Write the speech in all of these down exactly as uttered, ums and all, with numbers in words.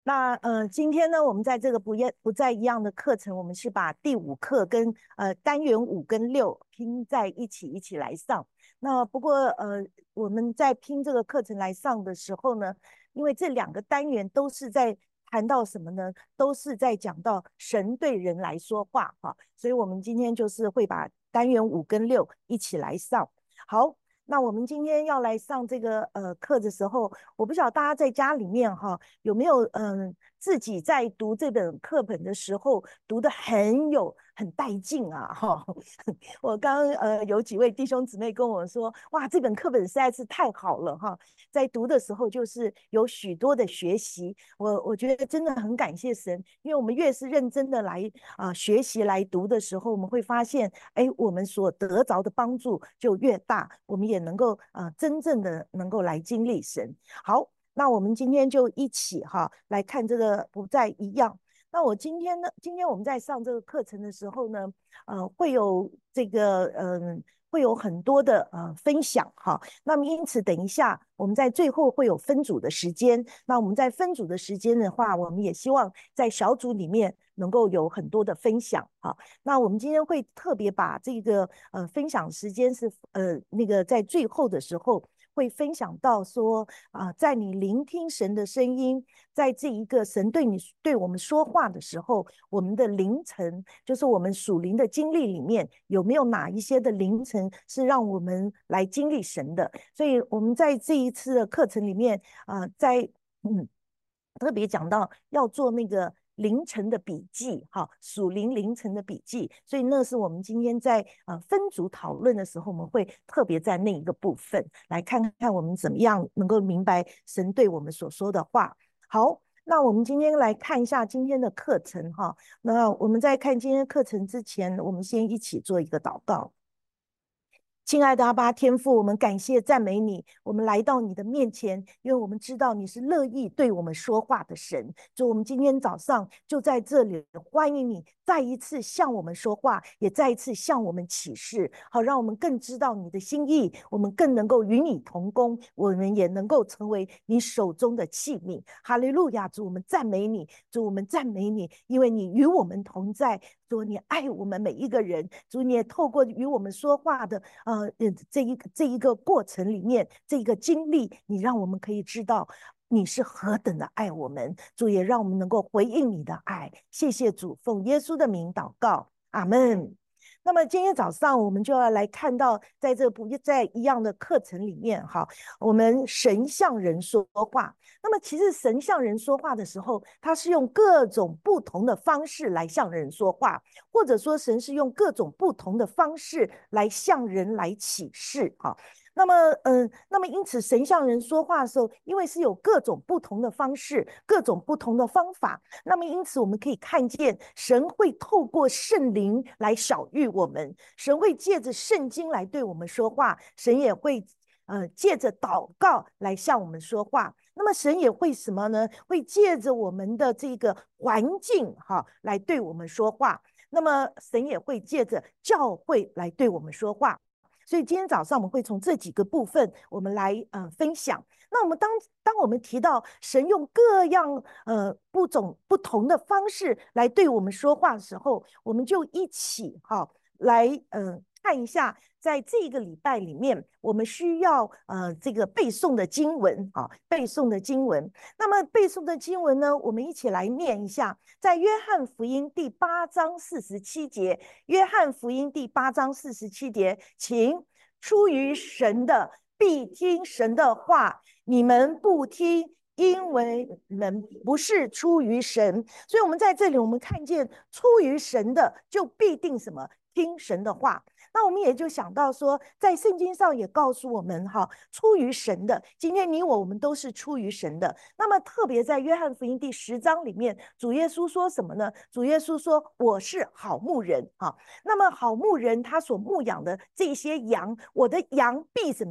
那呃，今天呢，我们在这个不一不再一样的课程，我们是把第五课跟呃单元五跟六拼在一起，一起来上。那不过呃，我们在拼这个课程来上的时候呢，因为这两个单元都是在谈到什么呢？都是在讲到神对人来说话哈，所以我们今天就是会把单元五跟六一起来上。好。那我们今天要来上这个呃课的时候，我不晓得大家在家里面哈有没有嗯、呃、自己在读这本课本的时候读得很有很带劲啊哈。我刚呃有几位弟兄姊妹跟我说，哇，这本课本实在是太好了哈，在读的时候就是有许多的学习，我我觉得真的很感谢神，因为我们越是认真的来啊、呃、学习来读的时候，我们会发现，哎，我们所得着的帮助就越大，我们也能够啊、呃、真正的能够来经历神。好，那我们今天就一起哈来看这个不再一样。那我今天呢，今天我们在上这个课程的时候呢，呃，会有这个嗯、呃，会有很多的呃分享哈。那么因此，等一下我们在最后会有分组的时间。那我们在分组的时间的话，我们也希望在小组里面能够有很多的分享哈。那我们今天会特别把这个呃分享时间是呃那个在最后的时候。会分享到说啊、呃，在你聆听神的声音，在这一个神对你对我们说话的时候，我们的凌晨，就是我们属灵的经历里面，有没有哪一些的凌晨是让我们来经历神的？所以我们在这一次的课程里面啊、呃，在嗯特别讲到要做那个凌晨的笔记，哈，属灵凌晨的笔记，所以那是我们今天在呃分组讨论的时候，我们会特别在那一个部分来看看我们怎么样能够明白神对我们所说的话。好，那我们今天来看一下今天的课程哈。那我们在看今天的课程之前，我们先一起做一个祷告。亲爱的阿爸天父，我们感谢赞美你，我们来到你的面前，因为我们知道你是乐意对我们说话的神。就我们今天早上就在这里欢迎你，再一次向我们说话，也再一次向我们启示，好让我们更知道你的心意，我们更能够与你同工，我们也能够成为你手中的器皿。哈利路亚！主，我们赞美你，主，我们赞美你，因为你与我们同在，主，你爱我们每一个人，主，你也透过与我们说话的。呃呃这一个这一个过程里面，这一个经历，你让我们可以知道你是何等的爱我们，主也让我们能够回应你的爱。谢谢主，奉耶稣的名祷告，阿门。那么今天早上我们就要来看到，在这不在一样的课程里面，哈，我们神向人说话。那么其实神向人说话的时候，他是用各种不同的方式来向人说话，或者说神是用各种不同的方式来向人来启示，哈。那么，嗯、呃，那么因此，神向人说话的时候，因为是有各种不同的方式、各种不同的方法，那么因此我们可以看见，神会透过圣灵来小喻我们，神会借着圣经来对我们说话，神也会呃借着祷告来向我们说话。那么神也会什么呢？会借着我们的这个环境哈来对我们说话。那么神也会借着教会来对我们说话。所以今天早上我们会从这几个部分，我们来呃分享。那我们当当我们提到神用各样呃不种不同的方式来对我们说话的时候，我们就一起哈、哦、来嗯、呃、看一下，在这个礼拜里面，我们需要呃这个背诵的经文啊，背诵的经文。那么背诵的经文呢，我们一起来念一下，在约翰福音第八章四十七节，约翰福音第八章四十七节，请出于神的必听神的话，你们不听。因为你们不是出于神，所以我们在这里，我们看见出于神的，就必定什么听神的话。那我们也就想到说，在圣经上也告诉我们哈，出于神的，今天你我我们都是出于神的。那么特别在约翰福音第十章里面，主耶稣说什么呢？主耶稣说：“我是好牧人啊。”那么好牧人他所牧养的这些羊，我的羊必怎么样？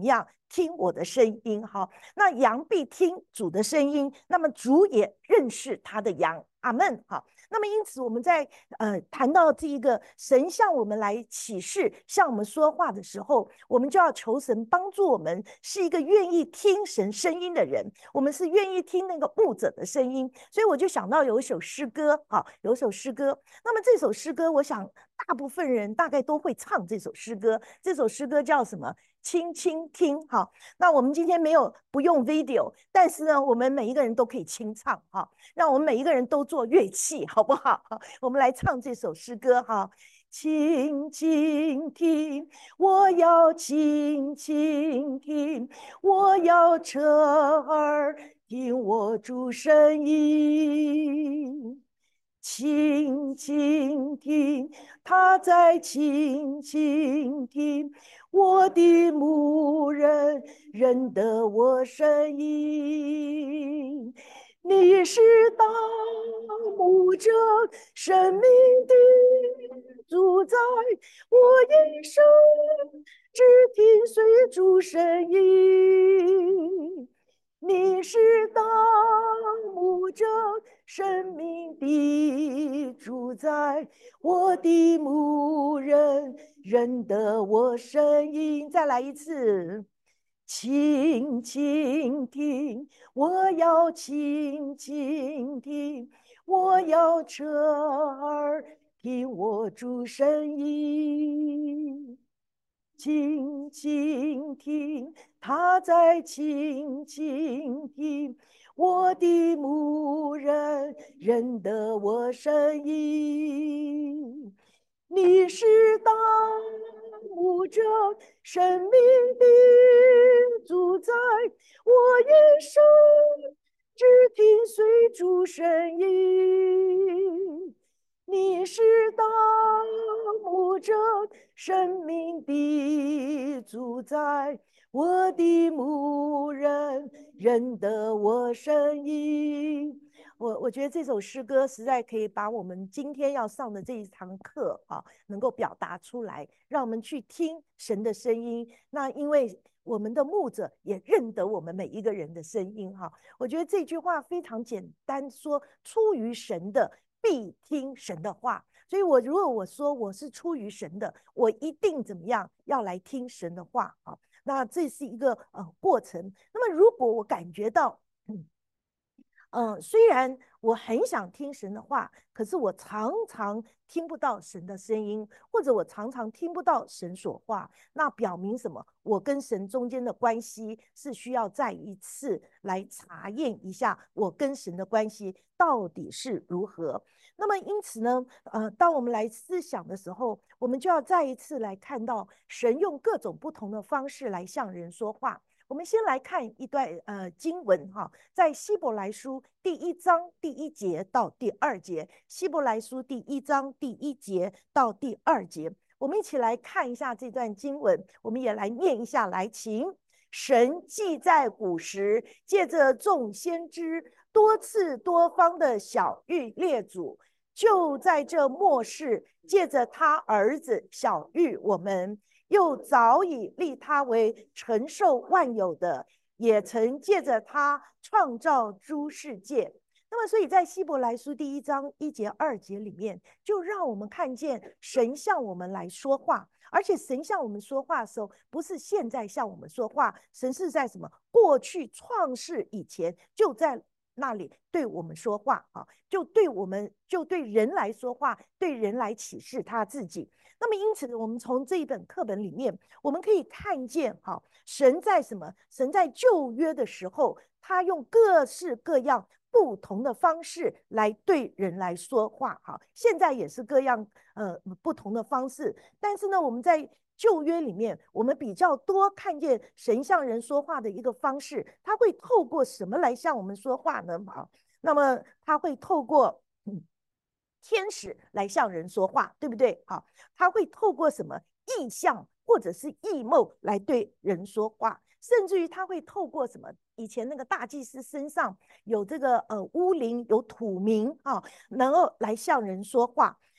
听我的声音。好，那羊必听主的声音，那么主也认识他的羊。阿门。好，那么因此我们在呃谈到这一个神向我们来启示、向我们说话的时候，我们就要求神帮助我们，是一个愿意听神声音的人。我们是愿意听那个牧者的声音，所以我就想到有一首诗歌，好，有一首诗歌。那么这首诗歌，我想大部分人大概都会唱这首诗歌。这首诗歌叫什么？轻轻听。好，那我们今天没有不用 video， 但是呢，我们每一个人都可以清唱。哈，让我们每一个人都做乐器，好不好？我们来唱这首诗歌。哈，轻轻听，我要轻轻听，我要侧耳听我主声音。轻轻听，他在轻轻听，我的牧人认得我声音。你是大牧者，生命的主宰，我一生只听随主声音。你是大牧者，生命的主宰，我的牧人认得我声音。再来一次，轻轻听，我要轻轻听，我要侧耳听我主声音。轻轻听，他在轻轻听，我的牧人认得我声音。你是大牧者，生命的主宰，我一生只听随主声音。你是大牧者，生命的主宰，我的牧人认得我声音。我我觉得这首诗歌实在可以把我们今天要上的这一堂课啊，能够表达出来，让我们去听神的声音。那因为我们的牧者也认得我们每一个人的声音哈。我觉得这句话非常简单，说出于神的必听神的话。所以我如果我说我是出于神的，我一定怎么样要来听神的话啊？那这是一个呃过程。那么如果我感觉到嗯嗯，虽然我很想听神的话，可是我常常听不到神的声音，或者我常常听不到神说话，那表明什么？我跟神中间的关系是需要再一次来查验一下，我跟神的关系到底是如何。那么因此呢，呃，当我们来思想的时候，我们就要再一次来看到神用各种不同的方式来向人说话。我们先来看一段呃经文哈，在希伯来书第一章第一节到第二节，希伯来书第一章第一节到第二节，我们一起来看一下这段经文，我们也来念一下来，请。神既在古时借着众先知多次多方的晓谕列祖，就在这末世借着他儿子晓谕我们。又早已立他为承受万有的，也曾借着他创造诸世界。那么，所以在希伯来书第一章一节二节里面，就让我们看见神向我们来说话，而且神向我们说话的时候，不是现在向我们说话，神是在什么？过去创世以前就在那里对我们说话啊，就对我们，就对人来说话，对人来启示他自己。那么因此，我们从这一本课本里面，我们可以看见，哈，神在什么？神在旧约的时候，他用各式各样不同的方式来对人来说话，哈，现在也是各样呃不同的方式。但是呢，我们在旧约里面，我们比较多看见神向人说话的一个方式，他会透过什么来向我们说话呢？好，那么他会透过嗯。天使来向人说话，对不对？好，他会透过什么意象或者是异梦来对人说话，甚至于他会透过什么？以前那个大祭司身上有这个呃乌灵，有土名啊，能够来向人说话。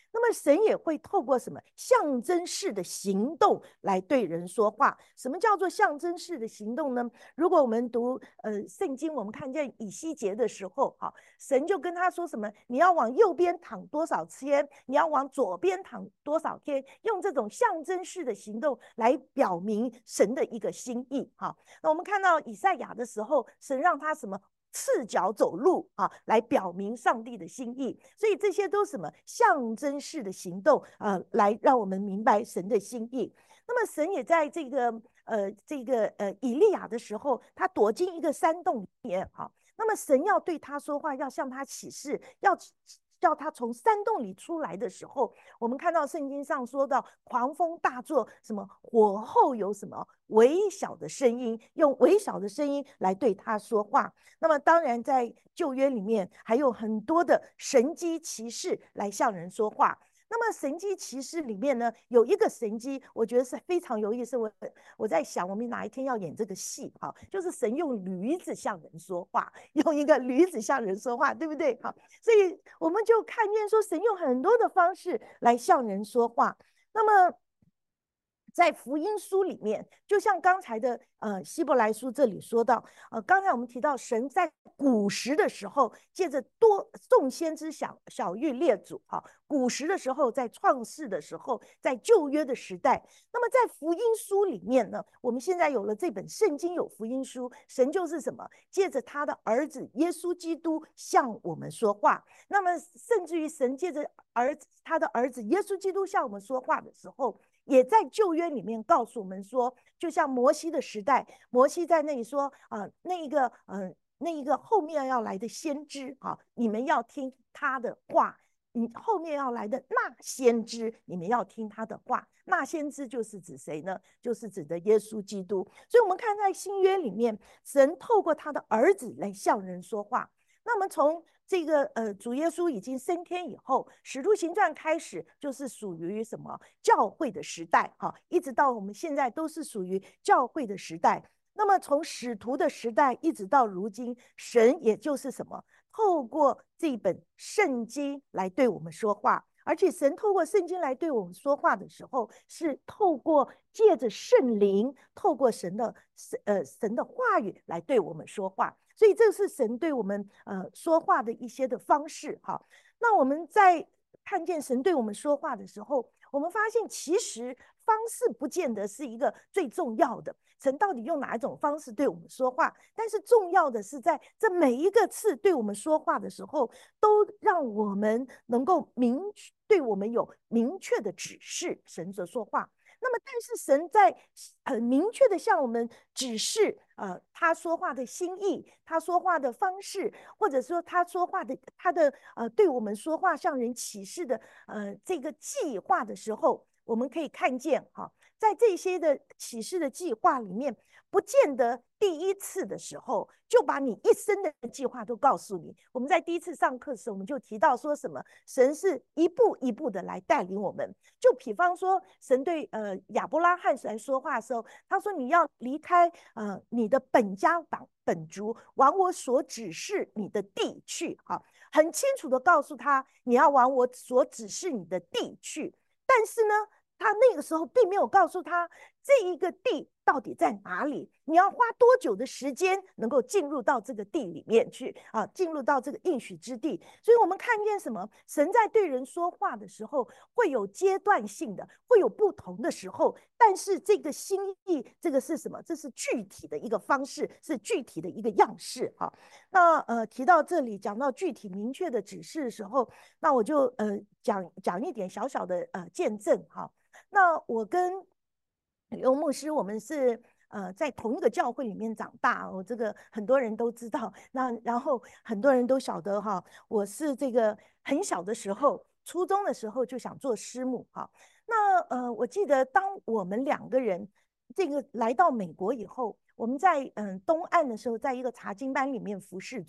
那么神也会透过什么象征式的行动来对人说话。什么叫做象征式的行动呢？如果我们读呃圣经，我们看见以西结的时候，好，神就跟他说什么？你要往右边躺多少天，你要往左边躺多少天，用这种象征式的行动来表明神的一个心意。好，那我们看到以赛亚的时候，神让他什么？赤脚走路啊，来表明上帝的心意，所以这些都是什么象征式的行动啊、呃，来让我们明白神的心意。那么神也在这个呃这个呃以利亚的时候，他躲进一个山洞里面，好，那么神要对他说话，要向他启示，要叫他从山洞里出来的时候，我们看到圣经上说到狂风大作，什么火后有什么微小的声音，用微小的声音来对他说话。那么当然在旧约里面还有很多的神机骑士来向人说话。那么神机骑士里面呢，有一个神机，我觉得是非常有意思。我我在想，我们哪一天要演这个戏？哈，就是神用驴子向人说话，用一个驴子向人说话，对不对？好，所以我们就看见说，神用很多的方式来向人说话。那么在福音书里面，就像刚才的呃希伯来书这里说到，呃，刚才我们提到神在古时的时候，借着多众先知小小玉列祖，哈、啊，古时的时候，在创世的时候，在旧约的时代，那么在福音书里面呢，我们现在有了这本圣经有福音书，神就是什么？借着他的儿子耶稣基督向我们说话。那么甚至于神借着儿子他的儿子耶稣基督向我们说话的时候，也在旧约里面告诉我们说，就像摩西的时代，摩西在那里说啊、呃，那一个呃，那一个后面要来的先知啊，你们要听他的话。你后面要来的那先知，你们要听他的话。那先知就是指谁呢？就是指的耶稣基督。所以，我们看在新约里面，神透过他的儿子来向人说话。那么从这个呃主耶稣已经升天以后，使徒行传开始就是属于什么教会的时代哈、啊，一直到我们现在都是属于教会的时代。那么从使徒的时代一直到如今，神也就是什么透过这本圣经来对我们说话。而且神透过圣经来对我们说话的时候，是透过借着圣灵，透过神的呃神的话语来对我们说话。所以这是神对我们呃说话的一些的方式哈。那我们在看见神对我们说话的时候，我们发现其实方式不见得是一个最重要的。神到底用哪一种方式对我们说话？但是重要的是在这每一个次对我们说话的时候，都让我们能够明对我们有明确的指示，神的说话。那么，但是神在很明确的向我们指示，呃，他说话的心意，他说话的方式，或者说他说话的他的呃，对我们说话向人启示的呃这个计划的时候，我们可以看见哈，在这些的启示的计划里面，不见得第一次的时候就把你一生的计划都告诉你。我们在第一次上课的时候，我们就提到说什么，神是一步一步的来带领我们。就比方说，神对呃亚伯拉罕来说话的时候，他说你要离开呃你的本家本本族，往我所指示你的地去。哈，很清楚的告诉他，你要往我所指示你的地去。但是呢，他那个时候并没有告诉他这一个地到底在哪里，你要花多久的时间能够进入到这个地里面去啊，进入到这个应许之地。所以我们看见什么？神在对人说话的时候会有阶段性的，会有不同的时候，但是这个心意，这个是什么？这是具体的一个方式，是具体的一个样式啊。那呃提到这里，讲到具体明确的指示的时候，那我就呃讲讲一点小小的呃见证哈。那我跟刘牧师，我们是呃在同一个教会里面长大，我这个很多人都知道。那然后很多人都晓得哈，我是这个很小的时候，初中的时候就想做师母哈。那呃，我记得当我们两个人这个来到美国以后，我们在嗯东岸的时候，在一个查经班里面服侍主。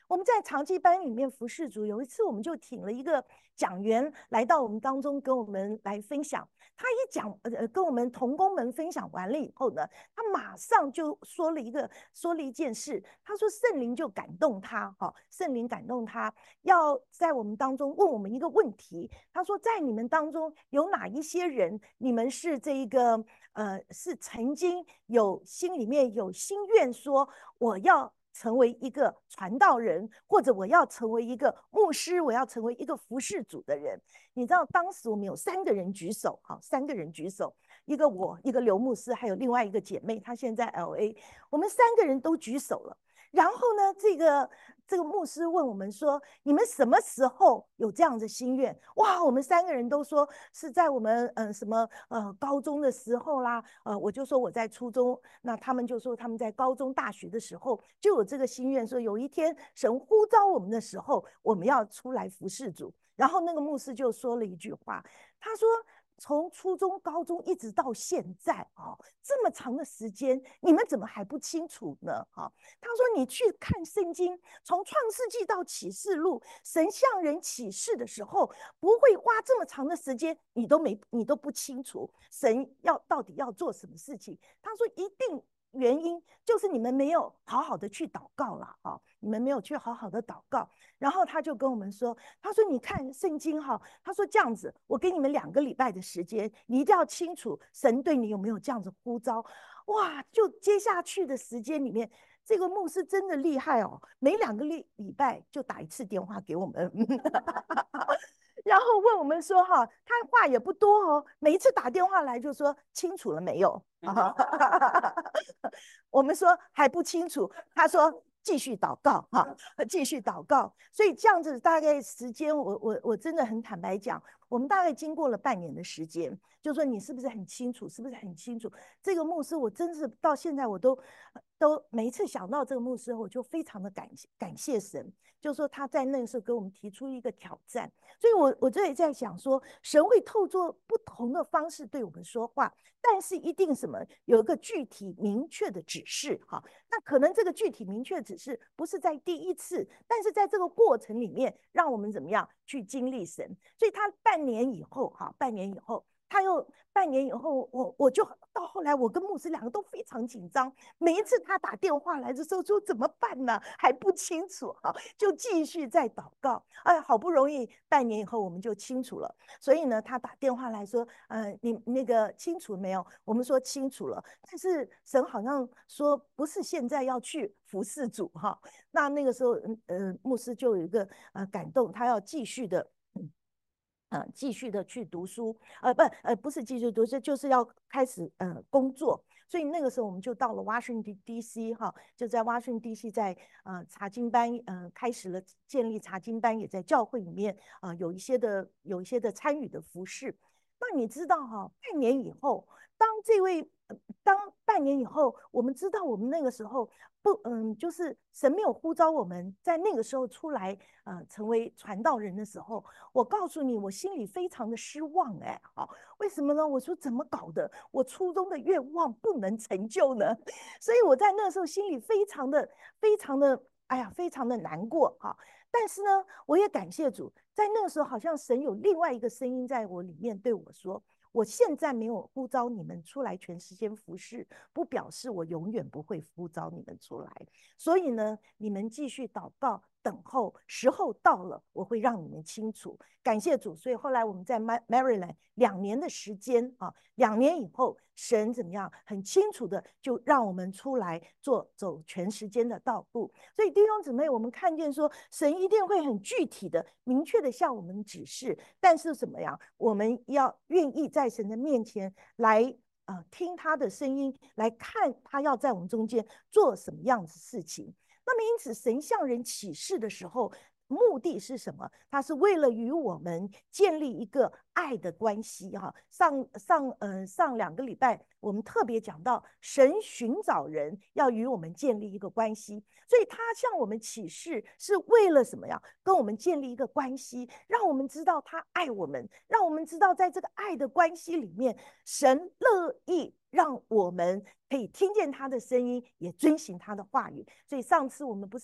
我们在长期班里面服侍主，有一次我们就请了一个讲员来到我们当中，跟我们来分享。他一讲，呃，跟我们同工们分享完了以后呢，他马上就说了一个，说了一件事。他说圣灵就感动他，哈、哦，圣灵感动他，要在我们当中问我们一个问题。他说，在你们当中有哪一些人，你们是这一个，呃，是曾经有心里面有心愿说，我要成为一个传道人，或者我要成为一个牧师，我要成为一个服侍主的人。你知道，当时我们有三个人举手，好，三个人举手，一个我，一个刘牧师，还有另外一个姐妹，她现在 L A，我们三个人都举手了。然后呢，这个这个牧师问我们说：“你们什么时候有这样的心愿？”哇，我们三个人都说是在我们嗯、呃、什么呃高中的时候啦，呃，我就说我在初中，那他们就说他们在高中、大学的时候就有这个心愿，说有一天神呼召我们的时候，我们要出来服侍主。然后那个牧师就说了一句话，他说：从初中、高中一直到现在啊、哦，这么长的时间，你们怎么还不清楚呢？啊、哦，他说你去看圣经，从创世纪到启示录，神向人启示的时候，不会花这么长的时间，你都没你都不清楚神要到底要做什么事情。他说一定原因就是你们没有好好的去祷告了啊、哦，你们没有去好好的祷告。然后他就跟我们说，他说你看圣经哈，他说这样子，我给你们两个礼拜的时间，你一定要清楚神对你有没有这样子呼召。哇，就接下去的时间里面，这个牧师真的厉害哦，每两个礼礼拜就打一次电话给我们。然后问我们说哈，他话也不多哦，每一次打电话来就说清楚了没有？我们说还不清楚，他说继续祷告哈，继续祷告。所以这样子大概时间，我我我真的很坦白讲，我们大概经过了半年的时间，就说你是不是很清楚，是不是很清楚？这个牧师我真是到现在我都都每一次想到这个牧师，我就非常的感感谢神，就说他在那个时候给我们提出一个挑战。所以我我这里在想说，神会透过不同的方式对我们说话，但是一定什么有一个具体明确的指示哈。那可能这个具体明确指示不是在第一次，但是在这个过程里面，让我们怎么样去经历神。所以他半年以后哈，半年以后。他又半年以后，我我就到后来，我跟牧师两个都非常紧张。每一次他打电话来的时候，说怎么办呢？还不清楚哈，就继续在祷告。哎，好不容易半年以后我们就清楚了。所以呢，他打电话来说，呃，你那个清楚没有？我们说清楚了，但是神好像说不是现在要去服侍主哈。那那个时候，呃，牧师就有一个呃感动，他要继续的。呃，继续的去读书，呃，不，呃，不是继续读书，就是要开始呃工作。所以那个时候我们就到了 Washington D C 哈，就在 Washington D C 在呃查经班，呃开始了建立查经班，也在教会里面啊、呃、有一些的有一些的参与的服饰。那你知道哈，半年以后，当这位当半年以后，我们知道我们那个时候不，嗯，就是神没有呼召我们在那个时候出来，呃，成为传道人的时候，我告诉你，我心里非常的失望，哎，好，为什么呢？我说怎么搞的？我初衷的愿望不能成就呢？所以我在那时候心里非常的、非常的，哎呀，非常的难过哈。但是呢，我也感谢主，在那个时候，好像神有另外一个声音在我里面对我说：我现在没有呼召你们出来全时间服侍，不表示我永远不会呼召你们出来。所以呢，你们继续祷告，等候，时候到了，我会让你们清楚。感谢主，所以后来我们在 Maryland 两年的时间啊，两年以后，神怎么样，很清楚的就让我们出来做走全时间的道路。所以弟兄姊妹，我们看见说，神一定会很具体的、明确的向我们指示，但是怎么样，我们要愿意在神的面前来。呃，听他的声音，来看他要在我们中间做什么样的事情。那么，因此，神向人启示的时候，目的是什么？他是为了与我们建立一个爱的关系哈。上上呃上两个礼拜，我们特别讲到神寻找人要与我们建立一个关系，所以他向我们启示是为了什么呀？跟我们建立一个关系，让我们知道他爱我们，让我们知道在这个爱的关系里面，神乐意让我们可以听见他的声音，也遵行他的话语。所以上次我们不是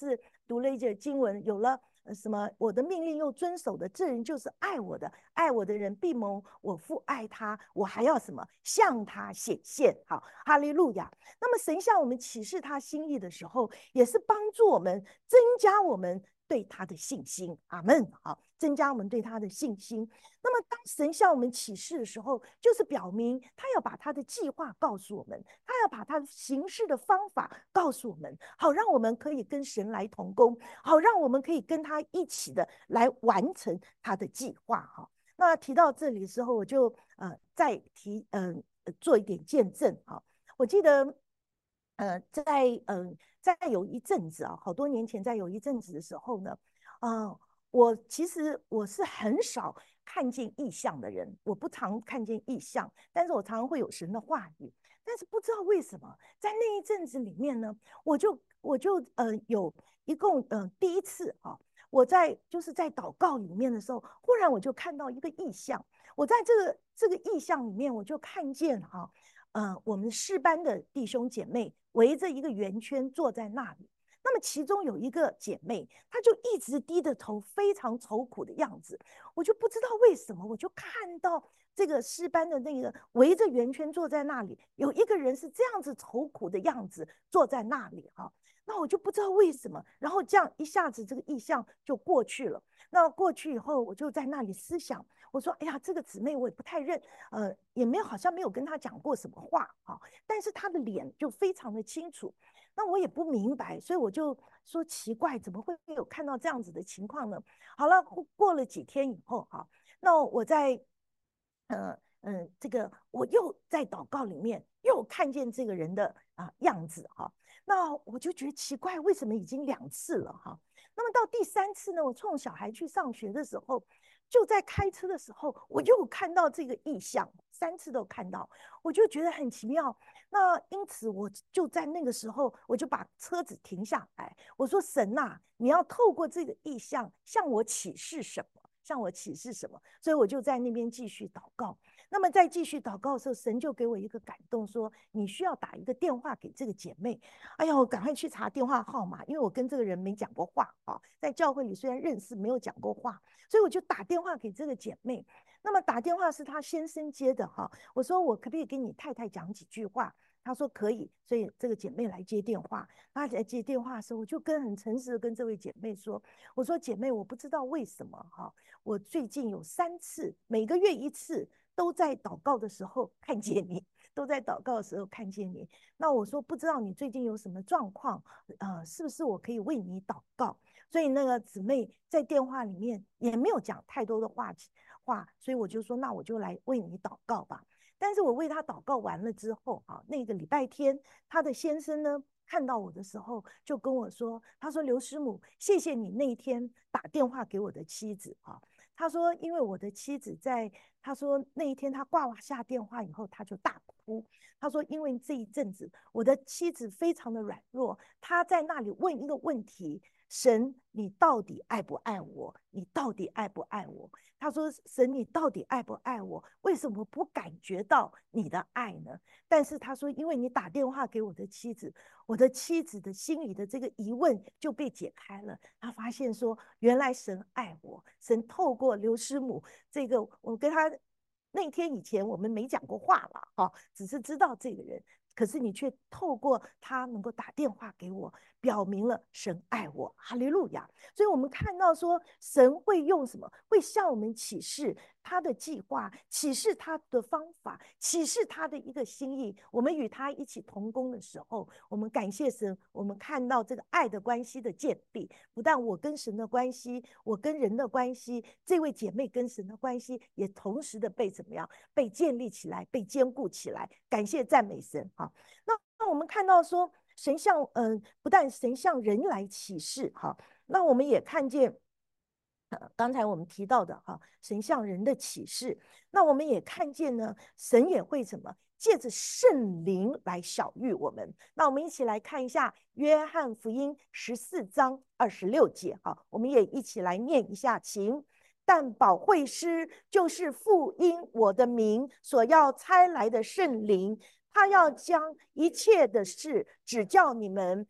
读了一节经文，有了呃什么我的命令又遵守的，这人就是爱我的，爱我的人必蒙我父爱他，我还要什么向他显现。好，哈利路亚。那么神向我们启示他心意的时候，也是帮助我们增加我们对他的信心。阿门。好，增加我们对他的信心。那么当神向我们启示的时候，就是表明他要把他的计划告诉我们，他要把他行事的方法告诉我们，好让我们可以跟神来同工，好让我们可以跟他一起的来完成他的计划。哈，那提到这里的时候，我就呃再提嗯、呃、做一点见证。哈，我记得呃在嗯、呃、在有一阵子啊，好多年前，在有一阵子的时候呢，啊、呃，我其实我是很少看见异象的人，我不常看见异象，但是我常常会有神的话语。但是不知道为什么，在那一阵子里面呢，我就我就呃有一共呃第一次啊，我在就是在祷告里面的时候，忽然我就看到一个异象。我在这个这个异象里面，我就看见哈、呃，我们诗班的弟兄姐妹围着一个圆圈坐在那里。那么其中有一个姐妹，她就一直低着头，非常愁苦的样子。我就不知道为什么，我就看到这个诗班的那个围着圆圈坐在那里，有一个人是这样子愁苦的样子坐在那里哈。那我就不知道为什么，然后这样一下子这个意象就过去了。那过去以后，我就在那里思想，我说：“哎呀，这个姊妹我也不太认，呃，也没有好像没有跟她讲过什么话啊，但是她的脸就非常的清楚。那我也不明白，所以我就说奇怪，怎么会有看到这样子的情况呢？好了，过了几天以后哈，那我在呃嗯，这个我又在祷告里面又看见这个人的啊样子哈，那我就觉得奇怪，为什么已经两次了哈？那么到第三次呢，我送小孩去上学的时候，就在开车的时候，我又看到这个异象，三次都看到，我就觉得很奇妙。那因此我就在那个时候，我就把车子停下来，我说：神呐，你要透过这个异象向我启示什么？向我启示什么？所以我就在那边继续祷告。那么在继续祷告的时候，神就给我一个感动，说你需要打一个电话给这个姐妹。哎呀，我赶快去查电话号码，因为我跟这个人没讲过话啊，在教会里虽然认识，没有讲过话，所以我就打电话给这个姐妹。那么打电话是她先生接的哈，我说我可不可以跟你太太讲几句话？她说可以，所以这个姐妹来接电话。她来接电话的时候，我就跟很诚实的跟这位姐妹说，我说姐妹，我不知道为什么哈，我最近有三次，每个月一次。都在祷告的时候看见你，都在祷告的时候看见你。那我说不知道你最近有什么状况，呃，是不是我可以为你祷告？所以那个姊妹在电话里面也没有讲太多的话话，所以我就说那我就来为你祷告吧。但是我为他祷告完了之后啊，那个礼拜天，他的先生呢看到我的时候就跟我说，他说刘师母，谢谢你那一天打电话给我的妻子啊。他说，因为我的妻子在，他说那一天他挂下电话以后，他就大哭。他说，因为这一阵子我的妻子非常的软弱，他在那里问一个问题：神，你到底爱不爱我？你到底爱不爱我？他说：神，你到底爱不爱我？为什么不感觉到你的爱呢？但是他说，因为你打电话给我的妻子，我的妻子的心里的这个疑问就被解开了。他发现说，原来神爱我，神透过刘师母这个，我跟他那天以前我们没讲过话了，哈，只是知道这个人。可是你却透过他能够打电话给我，表明了神爱我，哈利路亚。所以我们看到说，神会用什么？会向我们启示他的计划，启示他的方法，启示他的一个心意。我们与他一起同工的时候，我们感谢神，我们看到这个爱的关系的建立。不但我跟神的关系，我跟人的关系，这位姐妹跟神的关系，也同时的被怎么样？被建立起来，被坚固起来。感谢赞美神哈。那那我们看到说，神向嗯、呃，不但神向人来启示哈，那我们也看见。呃刚才我们提到的哈，神向人的启示，那我们也看见呢，神也会什么借着圣灵来小喻我们。那我们一起来看一下约翰福音十四章二十六节哈，我们也一起来念一下，请。但保惠师就是父因我的名所要差来的圣灵，他要将一切的事指教你们，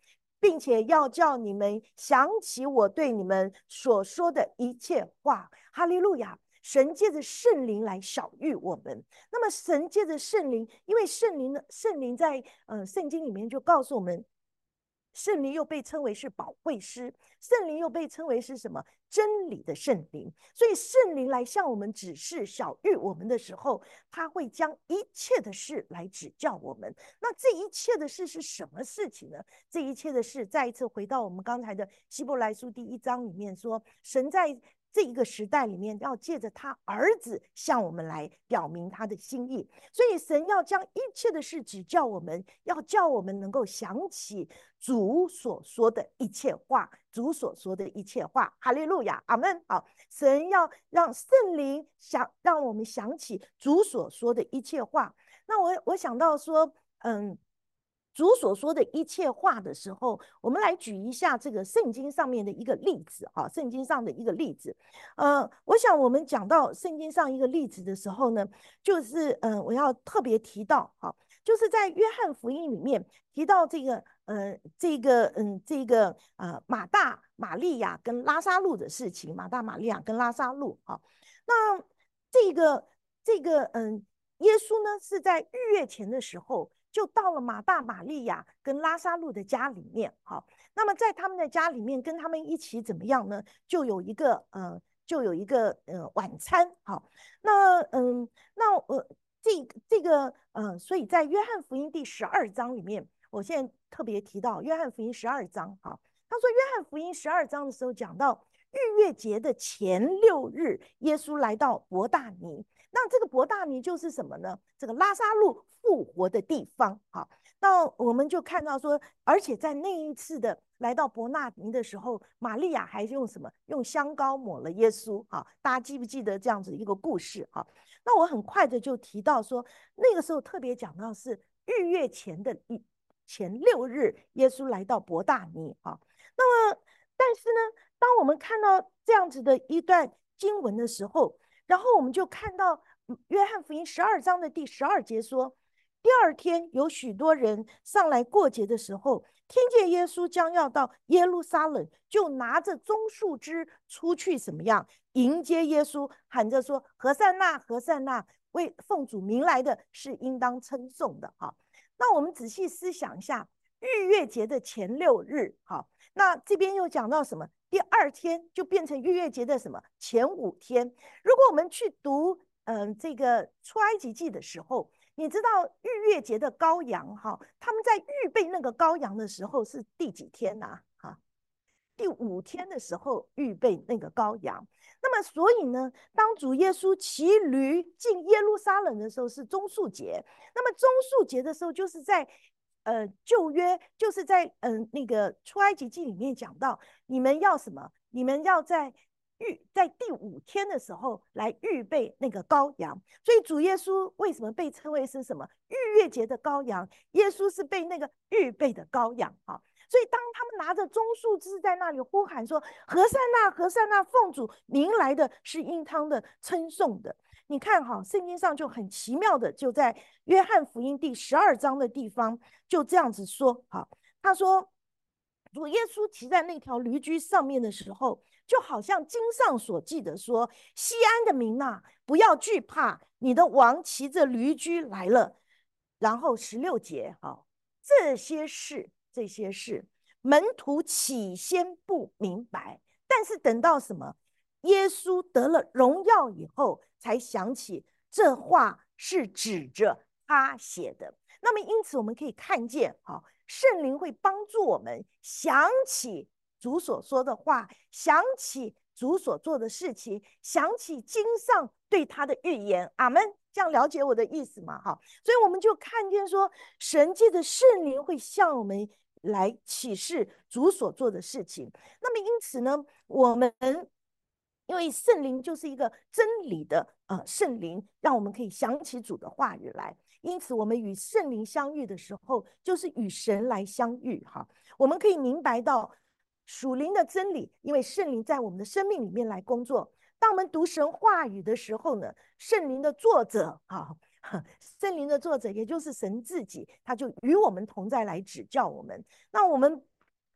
并且要叫你们想起我对你们所说的一切话。哈利路亚！神借着圣灵来小谕我们。那么神借着圣灵，因为圣灵呢，圣灵在呃圣经里面就告诉我们，圣灵又被称为是保惠师，圣灵又被称为是什么？真理的圣灵。所以圣灵来向我们指示、小谕我们的时候，他会将一切的事来指教我们。那这一切的事是什么事情呢？这一切的事，再一次回到我们刚才的希伯来书第一章里面说，神在这一个时代里面，要借着他儿子向我们来表明他的心意。所以神要将一切的事指教我们，要叫我们能够想起主所说的一切话，主所说的一切话。哈利路亚，阿们。好，神要让圣灵想让我们想起主所说的一切话。那我我想到说，嗯。主所说的一切话的时候，我们来举一下这个圣经上面的一个例子哈，圣经上的一个例子。呃，我想我们讲到圣经上一个例子的时候呢，就是嗯、呃，我要特别提到哈，就是在约翰福音里面提到这个呃这个嗯这个呃马大、玛利亚跟拉撒路的事情，马大、玛利亚跟拉撒路哈。那这个这个嗯，耶稣呢是在逾越前的时候。就到了马大、玛利亚跟拉撒路的家里面，好，那么在他们的家里面，跟他们一起怎么样呢？就有一个呃，就有一个呃晚餐，好，那嗯，那呃，这这个呃，所以在约翰福音第十二章里面，我现在特别提到约翰福音十二章，好，他说约翰福音十二章的时候讲到逾越节的前六日，耶稣来到伯大尼。那这个伯大尼就是什么呢？这个拉撒路复活的地方。好，那我们就看到说，而且在那一次的来到伯大尼的时候，玛利亚还用什么？用香膏抹了耶稣。好，大家记不记得这样子一个故事？好，那我很快的就提到说，那个时候特别讲到是逾越前的前六日，耶稣来到伯大尼。好，那么但是呢，当我们看到这样子的一段经文的时候，然后我们就看到约翰福音十二章的第十二节说，第二天有许多人上来过节的时候，听见耶稣将要到耶路撒冷，就拿着棕树枝出去怎么样迎接耶稣，喊着说：何塞纳，何塞纳，为奉主名来的是应当称颂的。好，那我们仔细思想一下，逾越节的前六日，好，那这边又讲到什么？第二天就变成逾越节的什么前五天。如果我们去读嗯、呃、这个出埃及记的时候，你知道逾越节的羔羊哈，他们在预备那个羔羊的时候是第几天呐、啊？哈，第五天的时候预备那个羔羊。那么所以呢，当主耶稣骑驴进耶路撒冷的时候是棕树节，那么棕树节的时候就是在呃旧约，就是在嗯、呃、那个出埃及记里面讲到，你们要什么？你们要在预在第五天的时候来预备那个羔羊。所以主耶稣为什么被称为是什么逾越节的羔羊？耶稣是被那个预备的羔羊啊。所以当他们拿着棕树枝在那里呼喊说：何塞纳，何塞纳，奉主名来的是应当的称颂的。你看哈，圣经上就很奇妙的，就在约翰福音第十二章的地方就这样子说。好，他说主耶稣骑在那条驴驹上面的时候，就好像经上所记的说：西安的民呐、啊，不要惧怕，你的王骑着驴驹来了。然后十六节，好，这些事。这些事，门徒起先不明白，但是等到什么？耶稣得了荣耀以后，才想起这话是指着他写的。那么，因此我们可以看见，哈，圣灵会帮助我们想起主所说的话，想起主所做的事情，想起经上对他的预言。阿们。这样了解我的意思吗？哈，所以我们就看见说，神界的圣灵会向我们来启示主所做的事情。那么因此呢，我们因为圣灵就是一个真理的呃圣灵，让我们可以想起主的话语来。因此，我们与圣灵相遇的时候，就是与神来相遇哈。我们可以明白到属灵的真理，因为圣灵在我们的生命里面来工作。当我们读神话语的时候呢，圣灵的作者啊，圣灵的作者也就是神自己，他就与我们同在来指教我们。那我们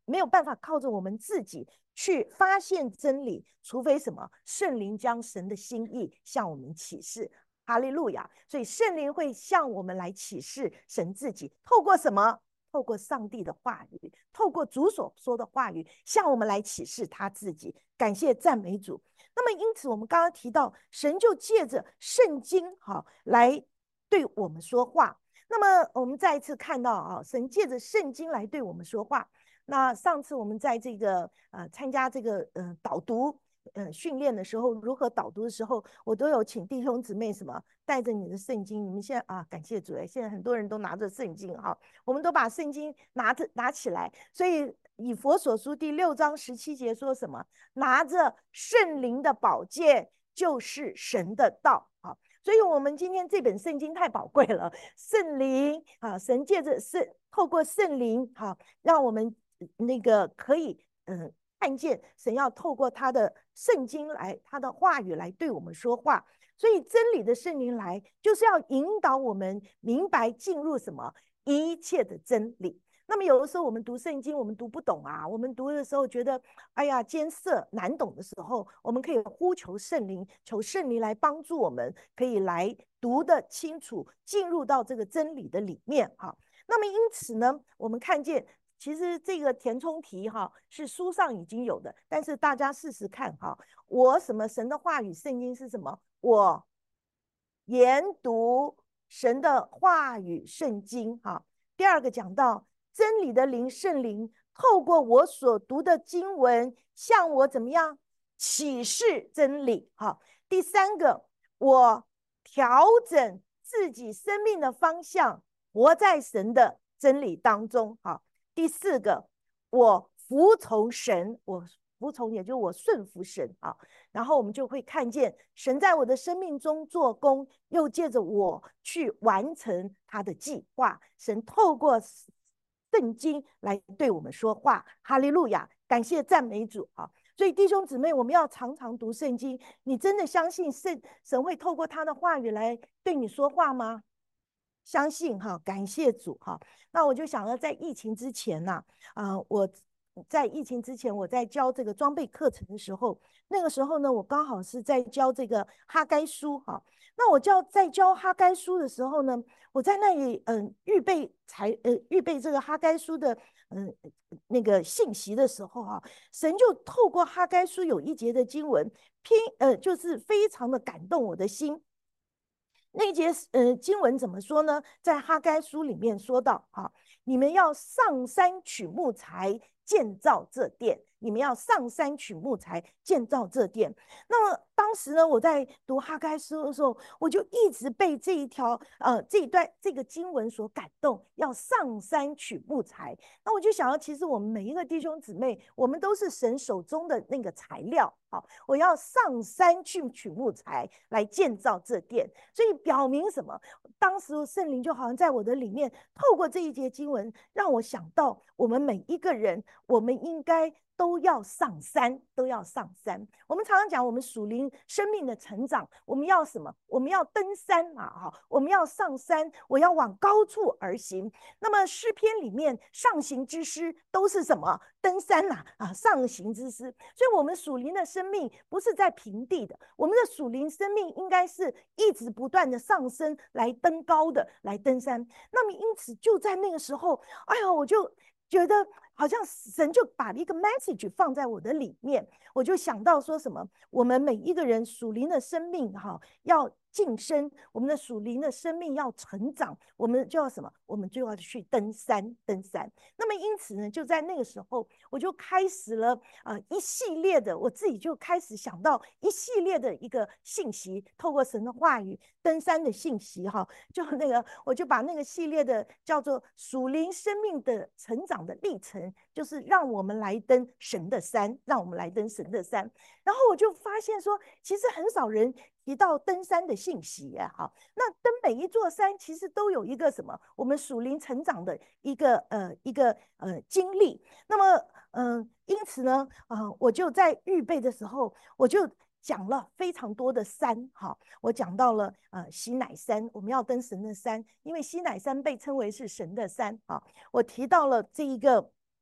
没有办法靠着我们自己去发现真理，除非什么？圣灵将神的心意向我们启示。哈利路亚！所以圣灵会向我们来启示神自己，透过什么？透过上帝的话语，透过主所说的话语，向我们来启示他自己。感谢赞美主。那么，因此我们刚刚提到，神就借着圣经哈来对我们说话。那么，我们再一次看到啊，神借着圣经来对我们说话。那上次我们在这个呃参加这个呃导读呃训练的时候，如何导读的时候，我都有请弟兄姊妹什么带着你的圣经。你们现在啊，感谢主哎，现在很多人都拿着圣经哈，我们都把圣经拿着拿起来。所以以弗所书第六章十七节说什么？拿着圣灵的宝剑，就是神的道啊。所以我们今天这本圣经太宝贵了，圣灵啊，神借着圣透过圣灵哈、啊，让我们那个可以嗯、呃、看见神要透过他的圣经来，他的话语来对我们说话。所以真理的圣灵来，就是要引导我们明白进入什么一切的真理。那么有的时候我们读圣经，我们读不懂啊，我们读的时候觉得哎呀艰涩难懂的时候，我们可以呼求圣灵，求圣灵来帮助我们，可以来读得清楚，进入到这个真理的里面哈。那么因此呢，我们看见其实这个填充题哈是书上已经有的，但是大家试试看哈，我什么神的话语圣经是什么？我研读神的话语圣经哈。第二个讲到真理的灵圣灵透过我所读的经文向我怎么样启示真理哈。第三个，我调整自己生命的方向，活在神的真理当中哈。第四个，我服从神，我服从也就是我顺服神啊。然后我们就会看见神在我的生命中做工，又借着我去完成他的计划。神透过圣经来对我们说话，哈利路亚！感谢赞美主啊！所以弟兄姊妹，我们要常常读圣经。你真的相信圣神会透过他的话语来对你说话吗？相信哈，感谢主哈。那我就想到，在疫情之前呐、啊，呃，我在疫情之前，我在教这个装备课程的时候，那个时候呢，我刚好是在教这个哈该书哈。那我教在教哈该书的时候呢，我在那里嗯、呃、预备才呃预备这个哈该书的嗯、呃、那个信息的时候哈，神就透过哈该书有一节的经文，拼呃就是非常的感动我的心。那一节呃经文怎么说呢？在哈该书里面说到，哈、啊，你们要上山取木材建造这殿，你们要上山取木材建造这殿。那么当时呢，我在读哈该书的时候，我就一直被这一条呃这一段这个经文所感动，要上山取木材。那我就想到，其实我们每一个弟兄姊妹，我们都是神手中的那个材料。好，我要上山去取木材来建造这殿，所以表明什么？当时圣灵就好像在我的里面，透过这一节经文，让我想到我们每一个人，我们应该都要上山，都要上山。我们常常讲，我们属灵生命的成长，我们要什么？我们要登山嘛，哈，我们要上山，我要往高处而行。那么诗篇里面上行之诗都是什么？登山呐、啊，啊，上行之诗。所以，我们属灵的生命不是在平地的，我们的属灵生命应该是一直不断的上升，来登高的，来登山。那么，因此就在那个时候，哎呀，我就觉得好像神就把一个 message 放在我的里面，我就想到说什么，我们每一个人属灵的生命哈，要晋升，我们的属灵的生命要成长，我们就要什么？我们就要去登山，登山。那么因此呢，就在那个时候，我就开始了呃一系列的，我自己就开始想到一系列的一个信息，透过神的话语，登山的信息哈，就那个我就把那个系列的叫做属灵生命的成长的历程，就是让我们来登神的山，让我们来登神的山。然后我就发现说，其实很少人提到登山的信息啊，好，那登每一座山其实都有一个什么，我们属灵成长的一个呃一个呃经历。那么嗯、呃，因此呢，呃，我就在预备的时候，我就讲了非常多的山，哈，我讲到了呃西乃山，我们要登神的山，因为西乃山被称为是神的山啊。我提到了这一个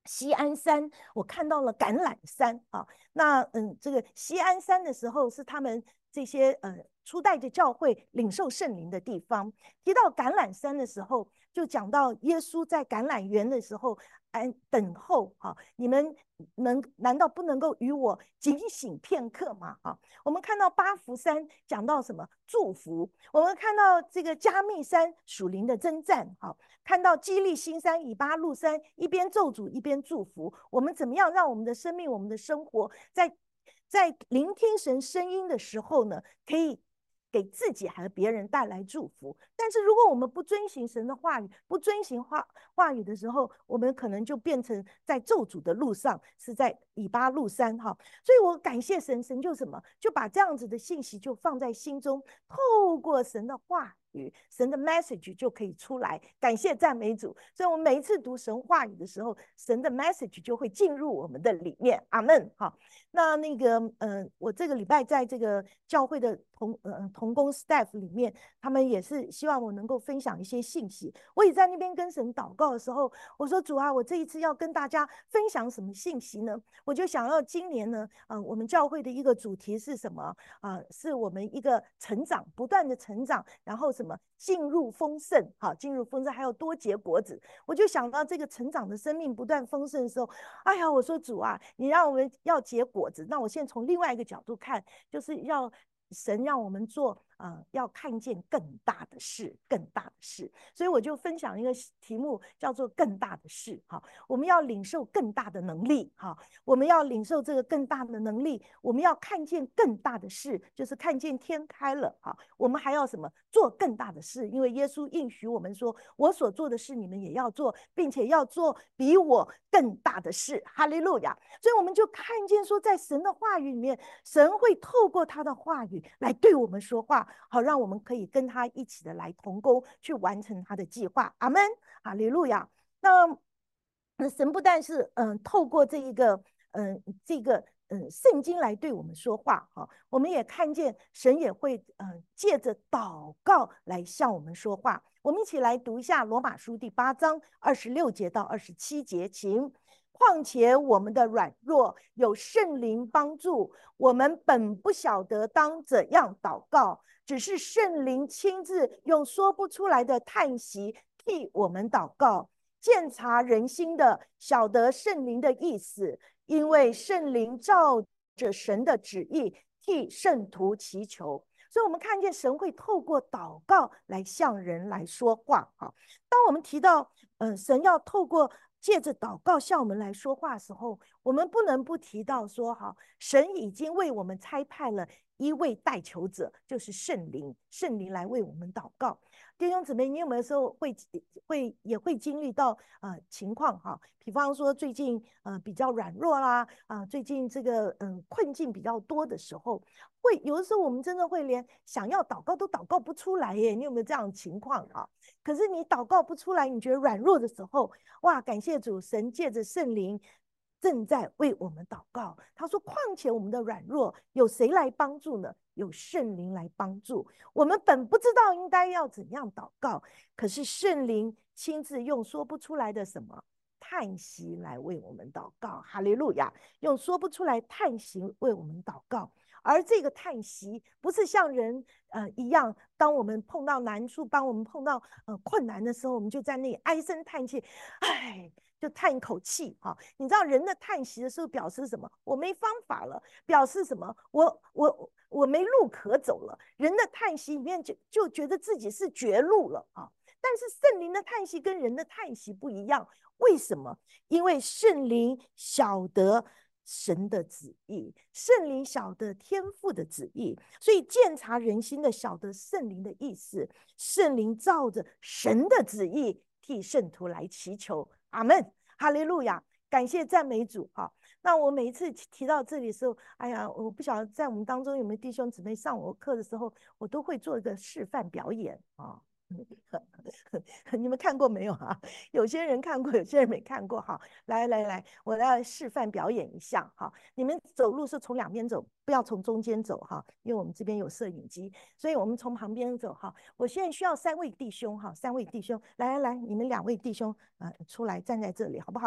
西安山，我看到了橄榄山啊。那嗯，这个西安山的时候是他们这些呃初代的教会领受圣灵的地方。提到橄榄山的时候，就讲到耶稣在橄榄园的时候安等候哈、啊，你们能难道不能够与我警醒片刻吗？啊，我们看到八福山讲到什么祝福，我们看到这个加密山属灵的征战，好、啊，看到基利新山、以巴路山，一边咒诅一边祝福。我们怎么样让我们的生命、我们的生活，在在聆听神声音的时候呢，可以给自己和别人带来祝福？但是如果我们不遵行神的话语，不遵行话话语的时候，我们可能就变成在咒诅的路上，是在以巴路山哈。所以我感谢神，神就什么，就把这样子的信息就放在心中，透过神的话语，神的 message 就可以出来。感谢赞美主。所以我们每一次读神话语的时候，神的 message 就会进入我们的里面。阿门。好，那那个嗯、呃，我这个礼拜在这个教会的同呃同工 staff 里面，他们也是希望我能够分享一些信息。我也在那边跟神祷告的时候，我说主啊，我这一次要跟大家分享什么信息呢？我就想要今年呢，呃，我们教会的一个主题是什么啊、呃？是我们一个成长，不断的成长，然后什么进入丰盛，好，进入丰盛，还有多结果子。我就想到这个成长的生命不断丰盛的时候，哎呀，我说主啊，你让我们要结果子，那我现在从另外一个角度看，就是要神让我们做啊、呃，要看见更大的事，更大的事。所以我就分享一个题目，叫做更大的事。哈，我们要领受更大的能力。哈，我们要领受这个更大的能力，我们要看见更大的事，就是看见天开了。哈，我们还要什么？做更大的事，因为耶稣应许我们说，我所做的事你们也要做，并且要做比我更大的事。哈利路亚！所以我们就看见说，在神的话语里面，神会透过他的话语来对我们说话，好让我们可以跟他一起的来同工，去完成他的计划。阿门，哈利路亚。那那神不但是嗯、呃、透过这一个嗯、呃、这个嗯、呃、圣经来对我们说话哈、哦，我们也看见神也会嗯、呃、借着祷告来向我们说话。我们一起来读一下罗马书第八章二十六节到二十七节，请。况且我们的软弱有圣灵帮助，我们本不晓得当怎样祷告，只是圣灵亲自用说不出来的叹息替我们祷告。鉴察人心的，晓得圣灵的意思，因为圣灵照着神的旨意替圣徒祈求。所以我们看见神会透过祷告来向人来说话。哈，当我们提到，嗯、呃，神要透过借着祷告向我们来说话的时候，我们不能不提到说，哈，神已经为我们差派了一位代求者，就是圣灵，圣灵来为我们祷告。弟兄姊妹，你有没有时候会会也会经历到呃情况哈？比方说最近呃比较软弱啦，啊、呃、最近这个嗯、呃、困境比较多的时候，会有的时候我们真的会连想要祷告都祷告不出来耶。你有没有这样的情况啊？可是你祷告不出来，你觉得软弱的时候，哇，感谢主，神借着圣灵正在为我们祷告。他说：“况且我们的软弱，有谁来帮助呢？有圣灵来帮助。我们本不知道应该要怎样祷告，可是圣灵亲自用说不出来的什么叹息来为我们祷告。哈利路亚！用说不出来叹息为我们祷告。”而这个叹息不是像人呃一样，当我们碰到难处，当我们碰到呃困难的时候，我们就在那里唉声叹气，唉，就叹一口气哈、啊。你知道人的叹息的时候表示什么？我没方法了，表示什么？我我我没路可走了。人的叹息里面就就觉得自己是绝路了啊。但是圣灵的叹息跟人的叹息不一样，为什么？因为圣灵晓得神的旨意，圣灵晓得天父的旨意，所以鉴察人心的晓得圣灵的意思，圣灵照着神的旨意替圣徒来祈求。阿门，哈利路亚，感谢赞美主啊！那我每一次提到这里的时候，哎呀，我不晓得在我们当中有没有弟兄姊妹上我课的时候，我都会做一个示范表演啊。你们看过没有啊？有些人看过，有些人没看过。哈，来来来，我来示范表演一下。哈，你们走路是从两边走，不要从中间走。哈，因为我们这边有摄影机，所以我们从旁边走。哈，我现在需要三位弟兄。哈，三位弟兄，来来来，你们两位弟兄，呃，出来站在这里，好不好？